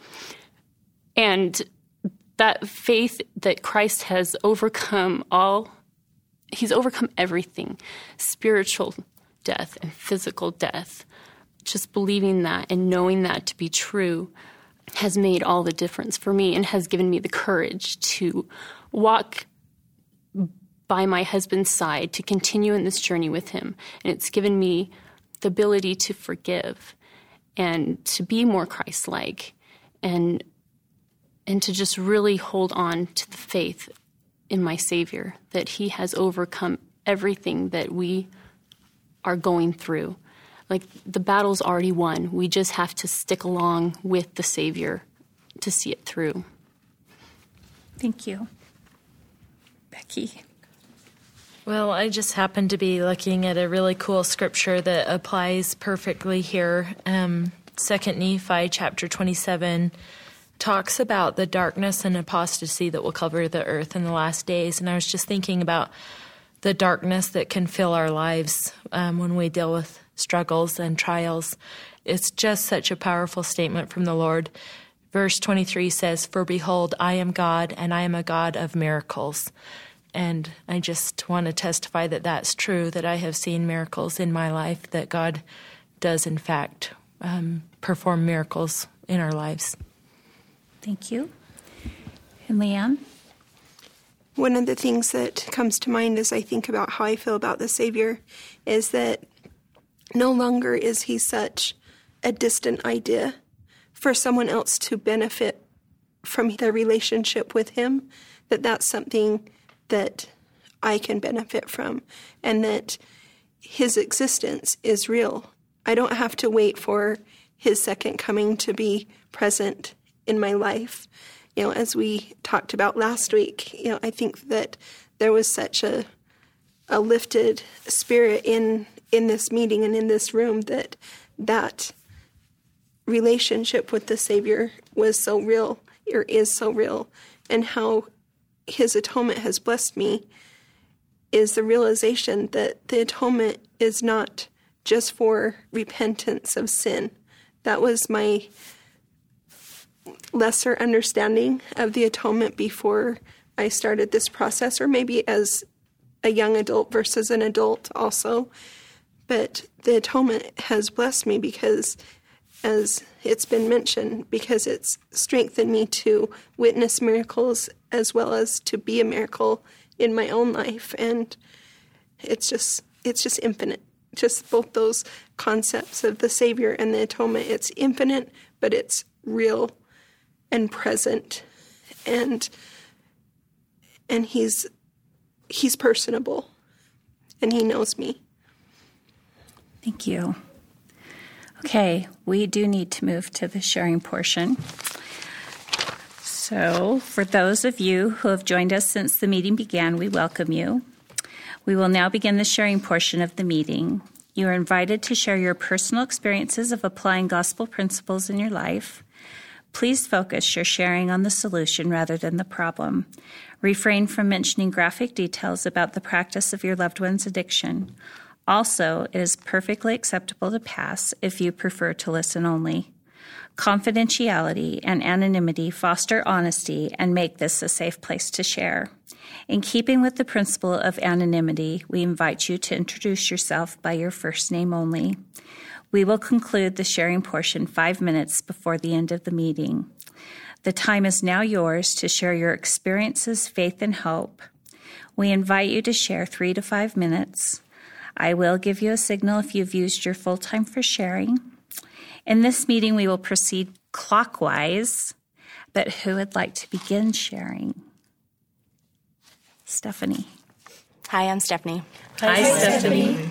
Speaker 8: And that faith that Christ has overcome he's overcome everything, spiritual death and physical death. Just believing that and knowing that to be true has made all the difference for me and has given me the courage to walk by my husband's side, to continue in this journey with him. And it's given me the ability to forgive and to be more Christ-like and to just really hold on to the faith in my Savior, that he has overcome everything that we are going through. Like, the battle's already won. We just have to stick along with the Savior to see it through.
Speaker 3: Thank you. Becky.
Speaker 6: Well, I just happened to be looking at a really cool scripture that applies perfectly here. 2 Nephi chapter 27 talks about the darkness and apostasy that will cover the earth in the last days. And I was just thinking about the darkness that can fill our lives when we deal with struggles and trials. It's just such a powerful statement from the Lord. Verse 23 says, "For behold, I am God, and I am a God of miracles." And I just want to testify that that's true, that I have seen miracles in my life, that God does, in fact, perform miracles in our lives.
Speaker 3: Thank you. And Leanne?
Speaker 12: One of the things that comes to mind as I think about how I feel about the Savior is that no longer is he such a distant idea for someone else to benefit from their relationship with him, that's something that I can benefit from, and that his existence is real. I don't have to wait for his second coming to be present in my life. As we talked about last week, I think that there was such a lifted spirit in this meeting and in this room that relationship with the Savior was so real, or is so real, and how his atonement has blessed me is the realization that the atonement is not just for repentance of sin. That was my lesser understanding of the atonement before I started this process, or maybe as a young adult versus an adult also. But the atonement has blessed me because, as it's been mentioned, because it's strengthened me to witness miracles as well as to be a miracle in my own life. And it's just infinite. Just both those concepts of the Savior and the atonement. It's infinite, but it's real and present, and he's personable, and he knows me.
Speaker 3: Thank you. Okay, we do need to move to the sharing portion. So, for those of you who have joined us since the meeting began, we welcome you. We will now begin the sharing portion of the meeting. You are invited to share your personal experiences of applying gospel principles in your life. Please focus your sharing on the solution rather than the problem. Refrain from mentioning graphic details about the practice of your loved one's addiction. Also, it is perfectly acceptable to pass if you prefer to listen only. Confidentiality and anonymity foster honesty and make this a safe place to share. In keeping with the principle of anonymity, we invite you to introduce yourself by your first name only. We will conclude the sharing portion 5 minutes before the end of the meeting. The time is now yours to share your experiences, faith, and hope. We invite you to share 3 to 5 minutes. I will give you a signal if you've used your full time for sharing. In this meeting, we will proceed clockwise, but who would like to begin sharing? Stephanie.
Speaker 11: Hi, I'm Stephanie.
Speaker 6: Hi, Stephanie.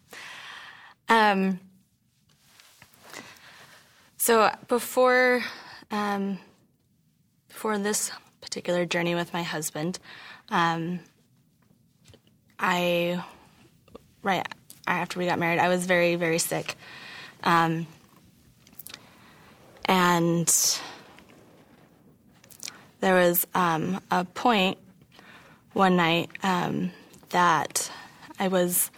Speaker 11: So before this particular journey with my husband, right after we got married, I was very, very sick. And there was a point one night that I was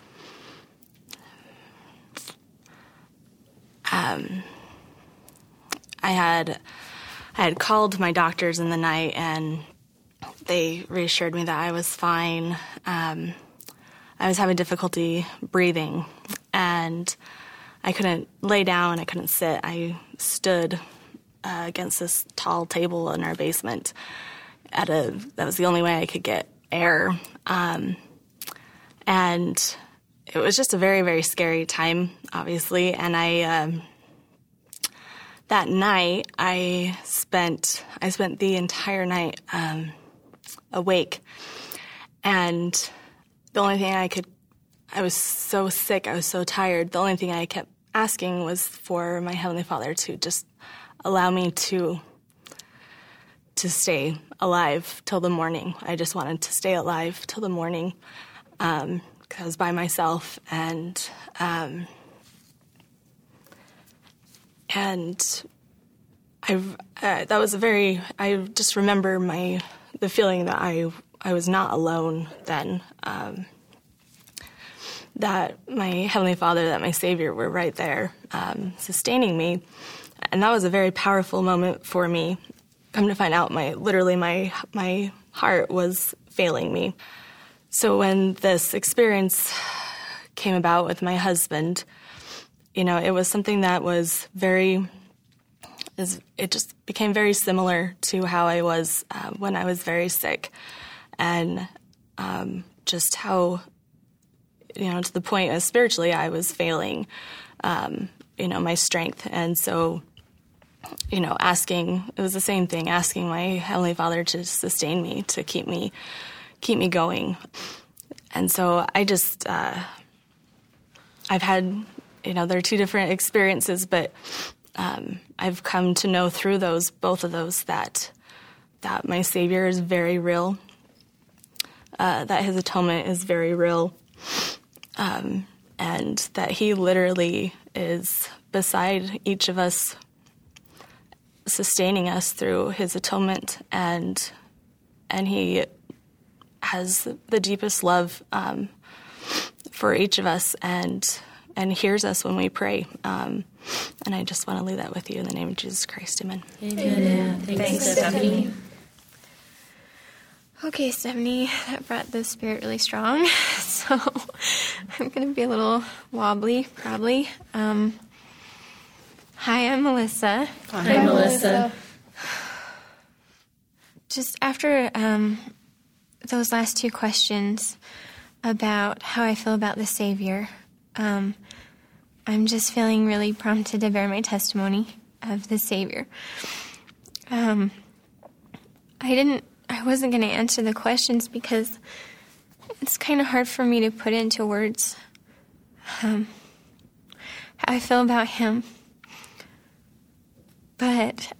Speaker 11: I had called my doctors in the night, and they reassured me that I was fine. I was having difficulty breathing, and I couldn't lay down, I couldn't sit. I stood against this tall table in our basement. That was the only way I could get air. And it was just a very, very scary time, obviously. And that night, I spent the entire night awake. And the only thing I was so sick, I was so tired. The only thing I kept asking was for my Heavenly Father to just allow me to stay alive till the morning. I just wanted to stay alive till the morning, because I was by myself, and I just remember the feeling that I was not alone then,
Speaker 13: that my Heavenly Father, that my Savior were right there sustaining me. And that was a very powerful moment for me. Come to find out, my heart was failing me. So when this experience came about with my husband, it was something that was it just became very similar to how I was when I was very sick. And just how, to the point of spiritually I was failing, my strength. And so, it was the same thing, asking my Heavenly Father to sustain me, to keep me going. And so I just, I've had, there are two different experiences, but I've come to know through both of those, that my Savior is very real, that his atonement is very real, and that he literally is beside each of us, sustaining us through his atonement, and he has the deepest love for each of us, and hears us when we pray. And I just want to leave that with you in the name of Jesus Christ. Amen.
Speaker 5: Amen. Thanks, Stephanie. Okay, Stephanie, that brought the spirit really strong. So I'm going to be a little wobbly, probably. Hi, I'm Melissa.
Speaker 7: Hi, Melissa.
Speaker 5: Just after those last two questions about how I feel about the Savior, I'm just feeling really prompted to bear my testimony of the Savior. I wasn't going to answer the questions because it's kind of hard for me to put into words how I feel about him. But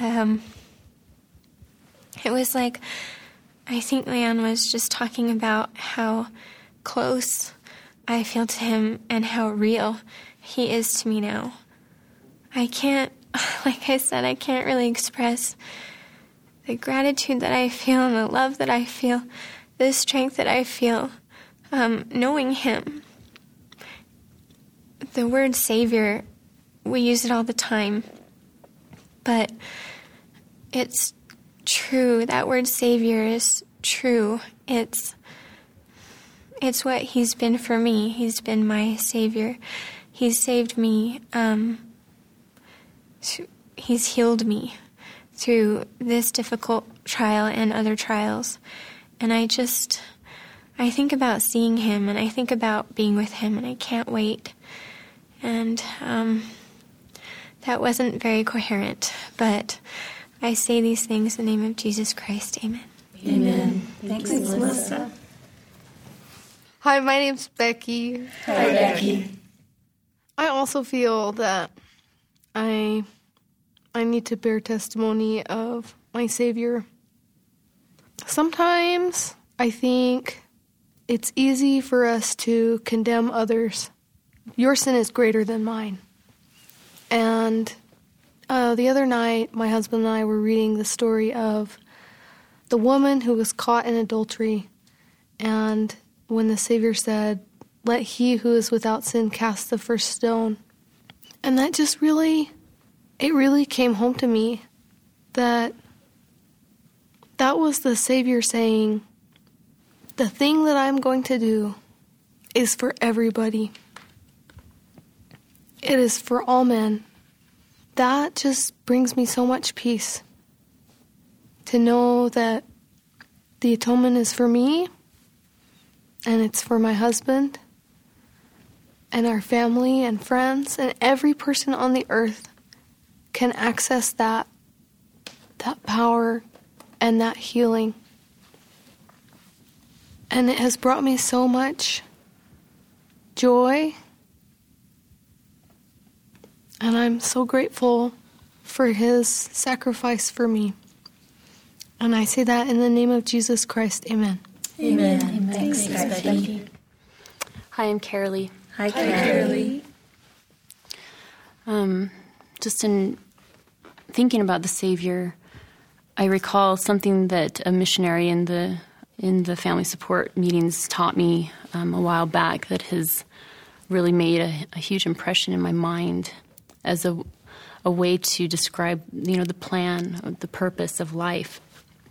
Speaker 5: it was like, I think Leanne was just talking about how close I feel to him and how real he is to me now. I can't, like I said, I can't really express the gratitude that I feel and the love that I feel, the strength that I feel, knowing him. The word Savior, we use it all the time, but it's true. That word Savior is true. It's what he's been for me. He's been my Savior. He's saved me. He's healed me through this difficult trial and other trials. And I think about seeing him, and I think about being with him, and I can't wait. And that wasn't very coherent, but I say these things in the name of Jesus Christ. Amen.
Speaker 7: Amen. Thanks, Melissa.
Speaker 10: Hi, my name's Becky.
Speaker 7: Hi, Becky.
Speaker 10: I also feel that I need to bear testimony of my Savior. Sometimes I think it's easy for us to condemn others. Your sin is greater than mine. And the other night, my husband and I were reading the story of the woman who was caught in adultery. And when the Savior said, "Let he who is without sin cast the first stone." And that just really came home to me, that was the Savior saying, the thing that I'm going to do is for everybody. It is for all men. That just brings me so much peace, to know that the atonement is for me, and it's for my husband, and our family and friends, and every person on the earth can access that power and that healing. And it has brought me so much joy, and I'm so grateful for his sacrifice for me. And I say that in the name of Jesus Christ. Amen.
Speaker 7: Amen. Amen. Thanks, Becky.
Speaker 8: Hi, I'm Carolee.
Speaker 7: Hi, Carolee.
Speaker 8: Just in thinking about the Savior, I recall something that a missionary in the family support meetings taught me a while back, that his really made a huge impression in my mind as a way to describe, the plan, the purpose of life.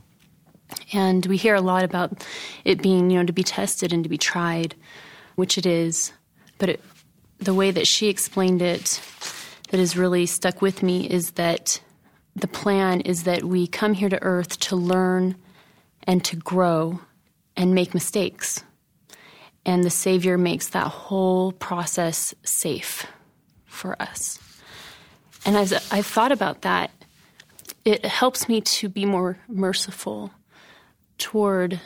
Speaker 8: And we hear a lot about it being, to be tested and to be tried, which it is. But the way that she explained it that has really stuck with me is that the plan is that we come here to earth to learn and to grow and make mistakes. And the Savior makes that whole process safe for us. And as I've thought about that, it helps me to be more merciful toward,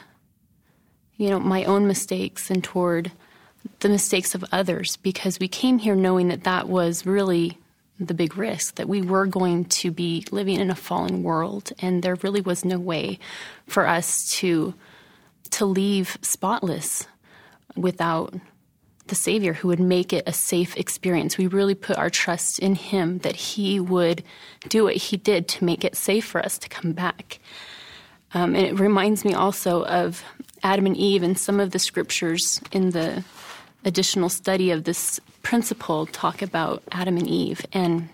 Speaker 8: my own mistakes and toward the mistakes of others, because we came here knowing that was really the big risk, that we were going to be living in a fallen world, and there really was no way for us to leave spotless without the Savior who would make it a safe experience. We really put our trust in Him, that He would do what He did to make it safe for us to come back. And it reminds me also of Adam and Eve, and some of the scriptures in the additional study of this principle talk about Adam and Eve. And,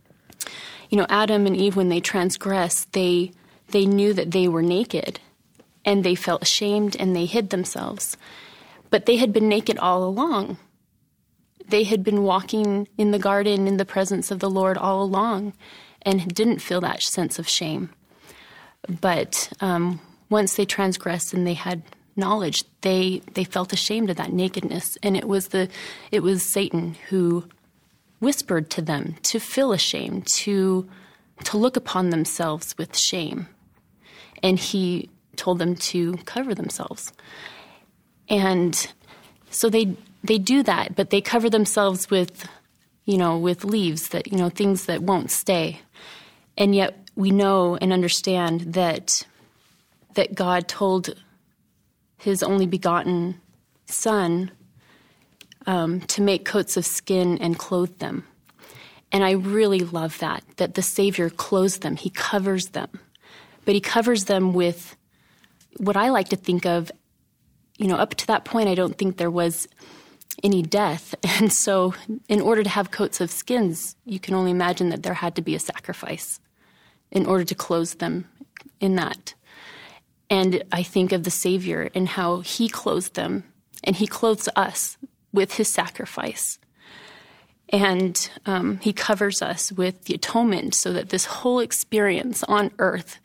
Speaker 8: Adam and Eve, when they transgressed, they knew that they were naked, and they felt ashamed, and they hid themselves. But they had been naked all along. They had been walking in the garden in the presence of the Lord all along and didn't feel that sense of shame. But once they transgressed and they had knowledge, they felt ashamed of that nakedness. And it was Satan who whispered to them to feel ashamed, to look upon themselves with shame. And he told them to cover themselves. And so they do that, but they cover themselves with leaves that, things that won't stay. And yet we know and understand that God told His only begotten Son to make coats of skin and clothe them. And I really love that the Savior clothes them. He covers them. But He covers them with what I like to think of, up to that point, I don't think there was any death. And so in order to have coats of skins, you can only imagine that there had to be a sacrifice in order to clothe them in that. And I think of the Savior and how He clothes them, and He clothes us with His sacrifice. And He covers us with the atonement so that this whole experience on earth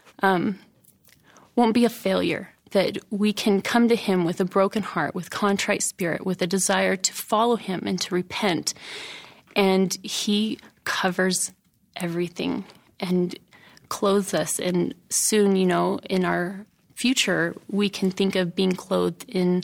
Speaker 8: won't be a failure, that we can come to Him with a broken heart, with contrite spirit, with a desire to follow Him and to repent. And He covers everything and clothes us. And soon, in our future, we can think of being clothed in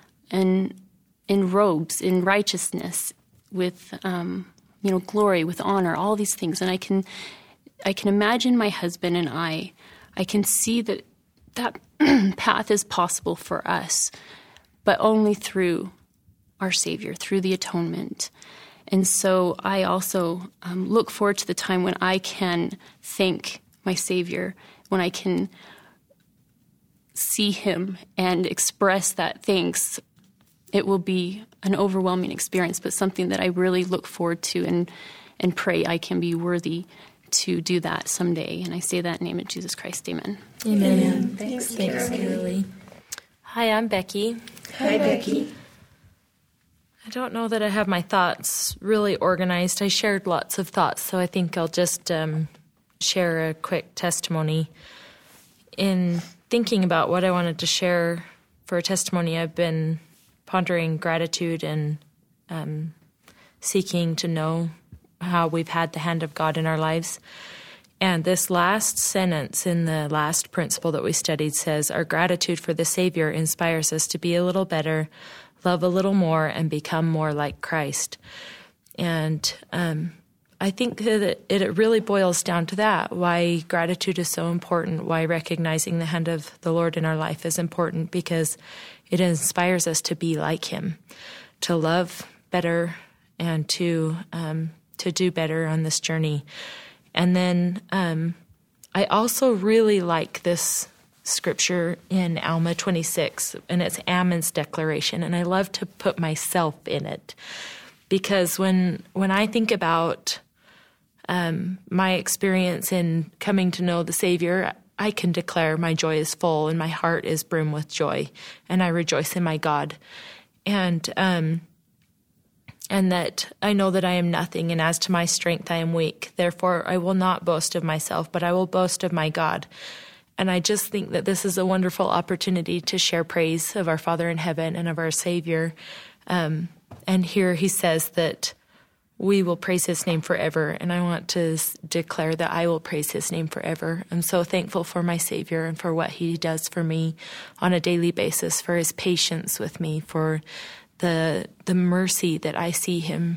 Speaker 8: robes, in righteousness, with glory, with honor, all these things. And I can imagine my husband and I can see that path is possible for us, but only through our Savior, through the atonement. And so I also look forward to the time when I can thank my Savior, when I can see Him and express that thanks. It will be an overwhelming experience, but something that I really look forward to and pray I can be worthy to do that someday. And I say that in the name of Jesus Christ. Amen.
Speaker 6: Amen.
Speaker 7: Thanks,
Speaker 6: Carolee. Hi, I'm Becky.
Speaker 7: Hi, Becky.
Speaker 6: I don't know that I have my thoughts really organized. I shared lots of thoughts, so I think I'll just share a quick testimony. In thinking about what I wanted to share for a testimony, I've been pondering gratitude and seeking to know how we've had the hand of God in our lives. And this last sentence in the last principle that we studied says, our gratitude for the Savior inspires us to be a little better, love a little more, and become more like Christ. And I think that it really boils down to that, why gratitude is so important, why recognizing the hand of the Lord in our life is important, because it inspires us to be like Him, to love better and to do better on this journey. And then I also really like this scripture in Alma 26, and it's Ammon's declaration, and I love to put myself in it, because when I think about my experience in coming to know the Savior, I can declare my joy is full and my heart is brim with joy, and I rejoice in my God. And that I know that I am nothing, and as to my strength I am weak. Therefore I will not boast of myself, but I will boast of my God. And I just think that this is a wonderful opportunity to share praise of our Father in heaven and of our Savior. And here he says that we will praise his name forever, and I want to declare that I will praise his name forever. I'm so thankful for my Savior and for what he does for me on a daily basis, for his patience with me, for the mercy that I see him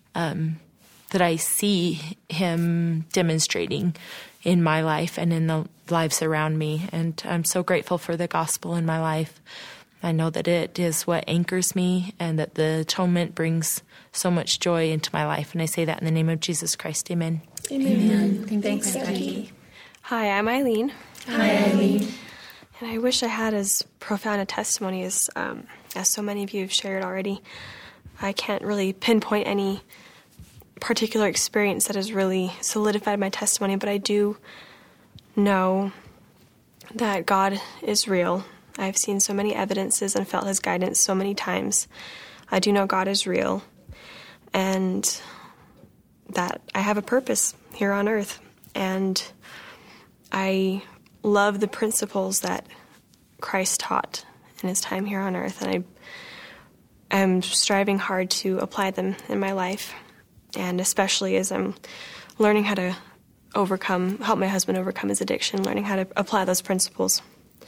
Speaker 6: demonstrating in my life and in the lives around me. And I'm so grateful for the gospel in my life. I know that it is what anchors me, and that the atonement brings so much joy into my life. And I say that in the name of Jesus Christ. Amen.
Speaker 7: Amen. Thanks, Becky.
Speaker 9: Hi, I'm Eileen.
Speaker 7: Hi, Eileen.
Speaker 9: And I wish I had as profound a testimony as so many of you have shared already. I can't really pinpoint any particular experience that has really solidified my testimony, but I do know that God is real. I've seen so many evidences and felt his guidance so many times. I do know God is real, and that I have a purpose here on earth. And I love the principles that Christ taught in his time here on earth, and I am striving hard to apply them in my life, and especially as I'm learning how to help my husband overcome his addiction, learning how to apply those principles.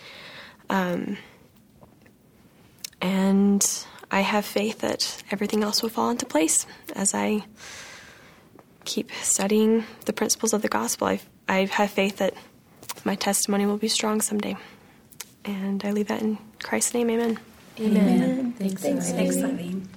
Speaker 9: And I have faith that everything else will fall into place as I keep studying the principles of the gospel. I have faith that my testimony will be strong someday. And I leave that in Christ's name. Amen.
Speaker 7: Amen. Thanks, Eileen.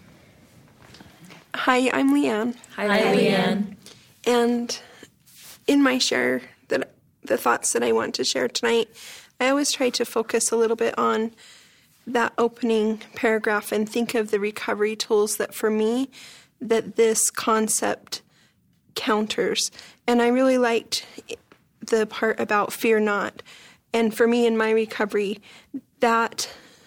Speaker 12: Hi, I'm Leanne.
Speaker 6: Hi, Leanne.
Speaker 12: And in my share, the thoughts that I want to share tonight, I always try to focus a little bit on that opening paragraph and think of the recovery tools that, for me, that this concept counters. And I really liked the part about fear not. And for me in my recovery, that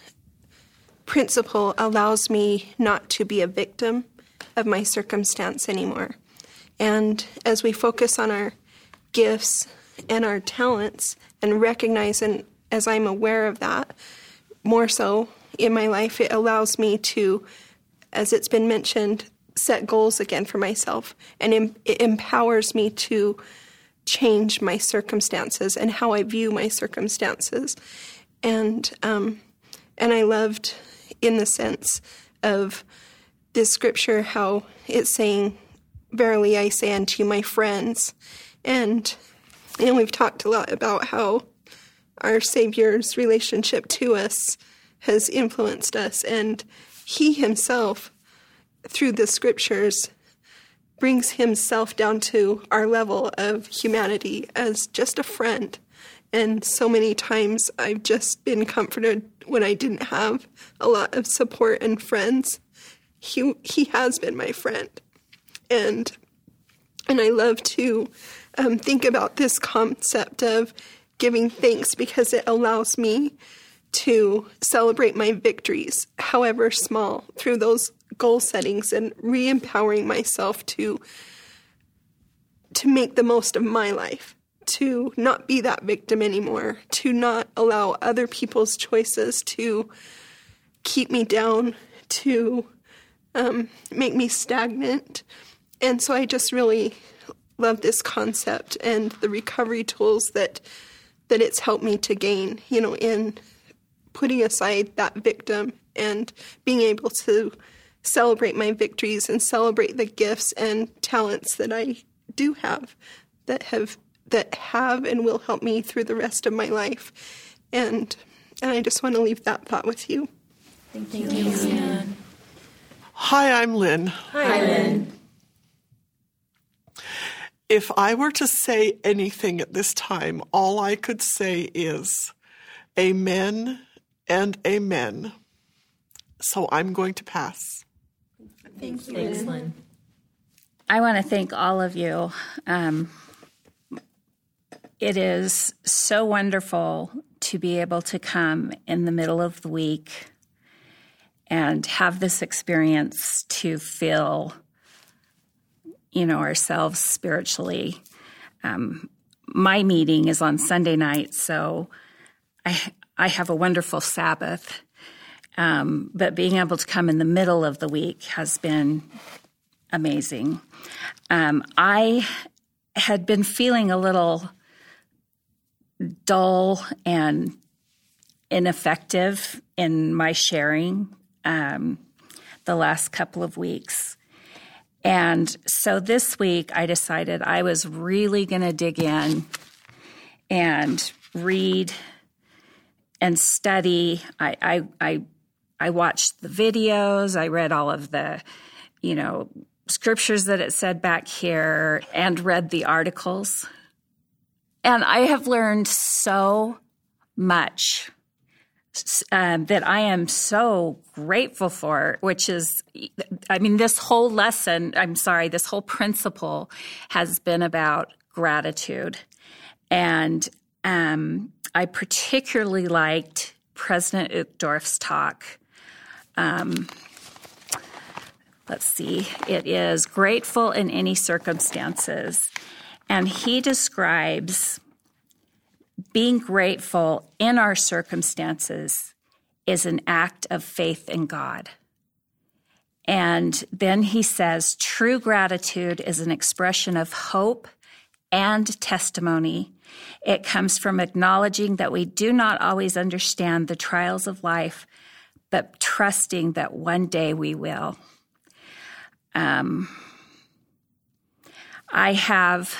Speaker 12: principle allows me not to be a victim of my circumstance anymore. And as we focus on our gifts and our talents and recognize, and as I'm aware of that, more so in my life, it allows me to, as it's been mentioned, set goals again for myself. And it empowers me to change my circumstances and how I view my circumstances. And I loved, in the sense of this scripture, how it's saying, "Verily I say unto you, my friends." And we've talked a lot about how our Savior's relationship to us has influenced us, and he himself, through the scriptures, brings himself down to our level of humanity as just a friend. And so many times I've just been comforted when I didn't have a lot of support and friends. He has been my friend. And I love to think about this concept of giving thanks, because it allows me to celebrate my victories, however small, through those goal settings and re-empowering myself to make the most of my life, to not be that victim anymore, to not allow other people's choices to keep me down, to make me stagnant. And so I just really love this concept and the recovery tools that it's helped me to gain, in putting aside that victim and being able to celebrate my victories and celebrate the gifts and talents that I do have, that have and will help me through the rest of my life. And I just want to leave that thought with you.
Speaker 7: Thank you, Leanne.
Speaker 4: Hi, I'm Lynn.
Speaker 7: Hi, Lynn.
Speaker 4: If I were to say anything at this time, all I could say is Amen and amen. So I'm going to pass.
Speaker 6: Thanks, Lynn.
Speaker 3: I want to thank all of you. It is so wonderful to be able to come in the middle of the week and have this experience to feel, ourselves spiritually. My meeting is on Sunday night, so I have a wonderful Sabbath. But being able to come in the middle of the week has been amazing. I had been feeling a little dull and ineffective in my sharing the last couple of weeks. And so this week I decided I was really going to dig in and read and study. I watched the videos. I read all of the, scriptures that it said back here and read the articles. And I have learned so much that I am so grateful for, which is, this whole this whole principle has been about gratitude. And I particularly liked President Uchtdorf's talk. Let's see, it is Grateful in Any Circumstances. And he describes being grateful in our circumstances is an act of faith in God. And then he says, true gratitude is an expression of hope and testimony. It comes from acknowledging that we do not always understand the trials of life, but trusting that one day we will. I have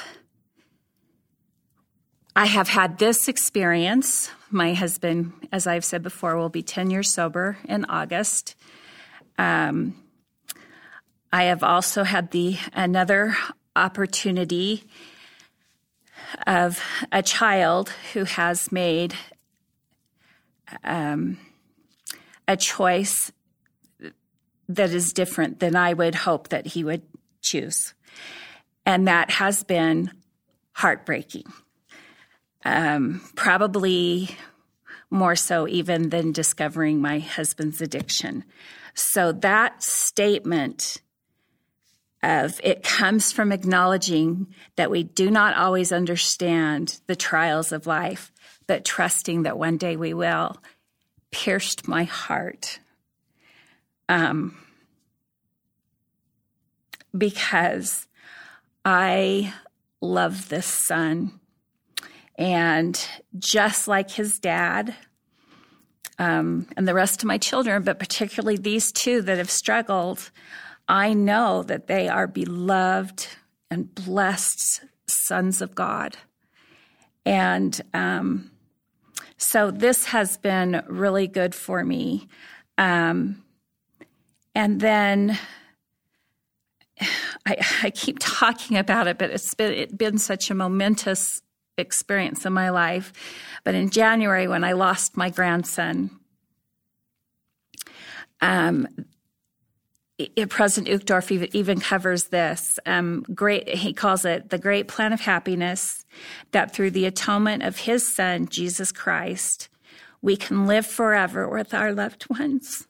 Speaker 3: had this experience. My husband, as I've said before, will be 10 years sober in August. I have also had another opportunity of a child who has made a choice that is different than I would hope that he would choose. And that has been heartbreaking. Probably more so even than discovering my husband's addiction. So that statement of it comes from acknowledging that we do not always understand the trials of life, but trusting that one day we will, pierced my heart. Because I love this son. And just like his dad, and the rest of my children, but particularly these two that have struggled, I know that they are beloved and blessed sons of God. And so this has been really good for me. And then I keep talking about it, but it's been such a momentous experience in my life. But in January, when I lost my grandson, President Uchtdorf even covers this. He calls it the great plan of happiness, that through the atonement of his son, Jesus Christ, we can live forever with our loved ones.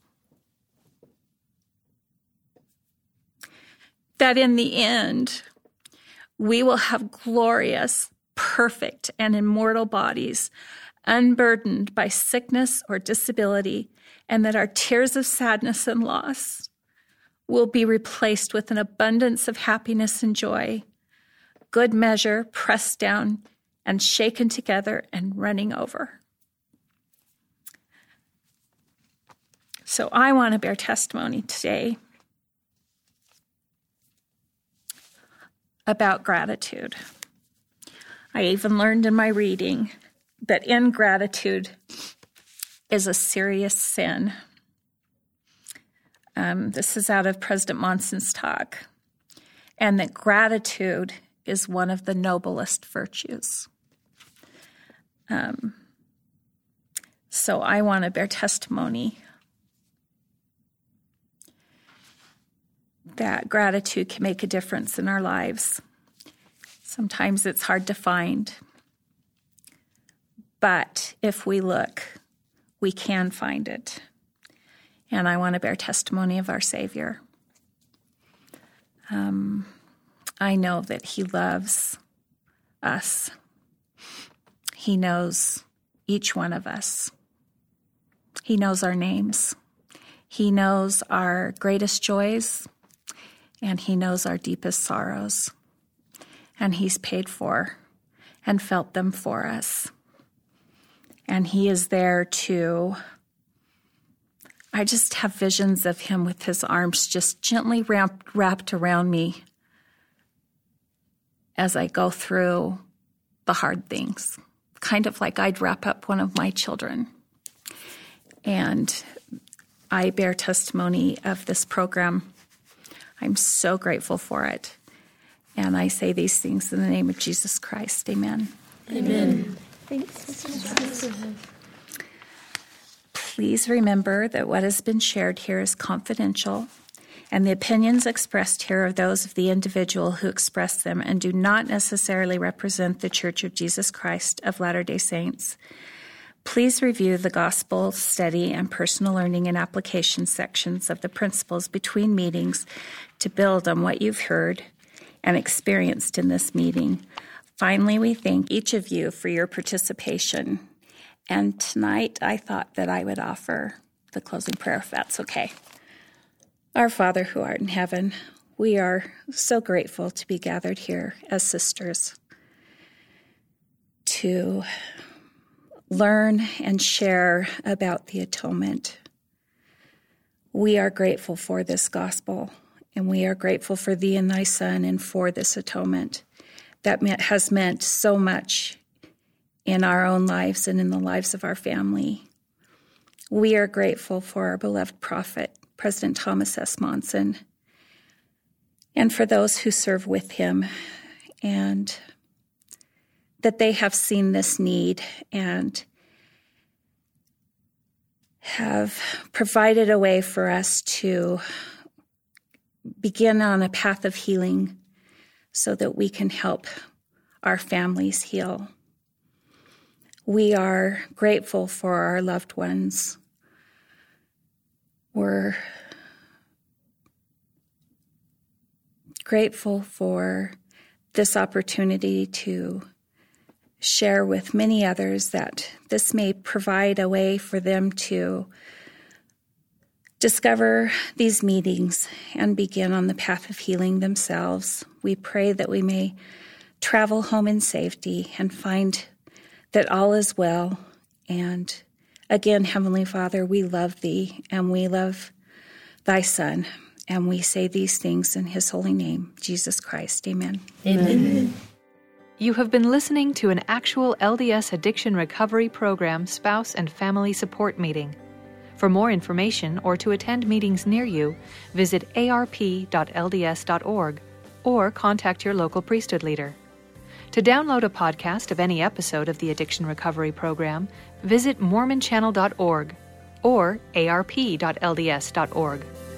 Speaker 3: That in the end, we will have glorious, perfect, and immortal bodies, unburdened by sickness or disability, and that our tears of sadness and loss will be replaced with an abundance of happiness and joy, good measure, pressed down and shaken together and running over. So I want to bear testimony today about gratitude. I even learned in my reading that ingratitude is a serious sin. This is out of President Monson's talk. And that gratitude is one of the noblest virtues. So I want to bear testimony that gratitude can make a difference in our lives. Sometimes it's hard to find, but if we look, we can find it. And I want to bear testimony of our Savior. I know that He loves us. He knows each one of us. He knows our names. He knows our greatest joys, and He knows our deepest sorrows. And He's paid for and felt them for us. And He is there to, I just have visions of Him with His arms just gently wrapped around me as I go through the hard things, kind of like I'd wrap up one of my children. And I bear testimony of this program. I'm so grateful for it. And I say these things in the name of Jesus Christ. Amen.
Speaker 7: Amen.
Speaker 3: Thanks. Please remember that what has been shared here is confidential, and the opinions expressed here are those of the individual who expressed them and do not necessarily represent the Church of Jesus Christ of Latter-day Saints. Please review the Gospel Study and Personal Learning and Application sections of the Principles Between Meetings to build on what you've heard and experienced in this meeting. Finally, we thank each of you for your participation. And tonight, I thought that I would offer the closing prayer, if that's okay. Our Father who art in heaven, we are so grateful to be gathered here as sisters to learn and share about the atonement. We are grateful for this gospel, and we are grateful for Thee and Thy Son and for this atonement that has meant so much in our own lives and in the lives of our family. We are grateful for our beloved prophet, President Thomas S. Monson, and for those who serve with him, and that they have seen this need and have provided a way for us to begin on a path of healing so that we can help our families heal. We are grateful for our loved ones. We're grateful for this opportunity to share with many others that this may provide a way for them to discover these meetings and begin on the path of healing themselves. We pray that we may travel home in safety and find that all is well. And again, Heavenly Father, we love Thee and we love Thy Son. And we say these things in His holy name, Jesus Christ. Amen.
Speaker 7: Amen.
Speaker 1: You have been listening to an actual LDS Addiction Recovery Program spouse and family support meeting. For more information or to attend meetings near you, visit arp.lds.org or contact your local priesthood leader. To download a podcast of any episode of the Addiction Recovery Program, visit mormonchannel.org or arp.lds.org.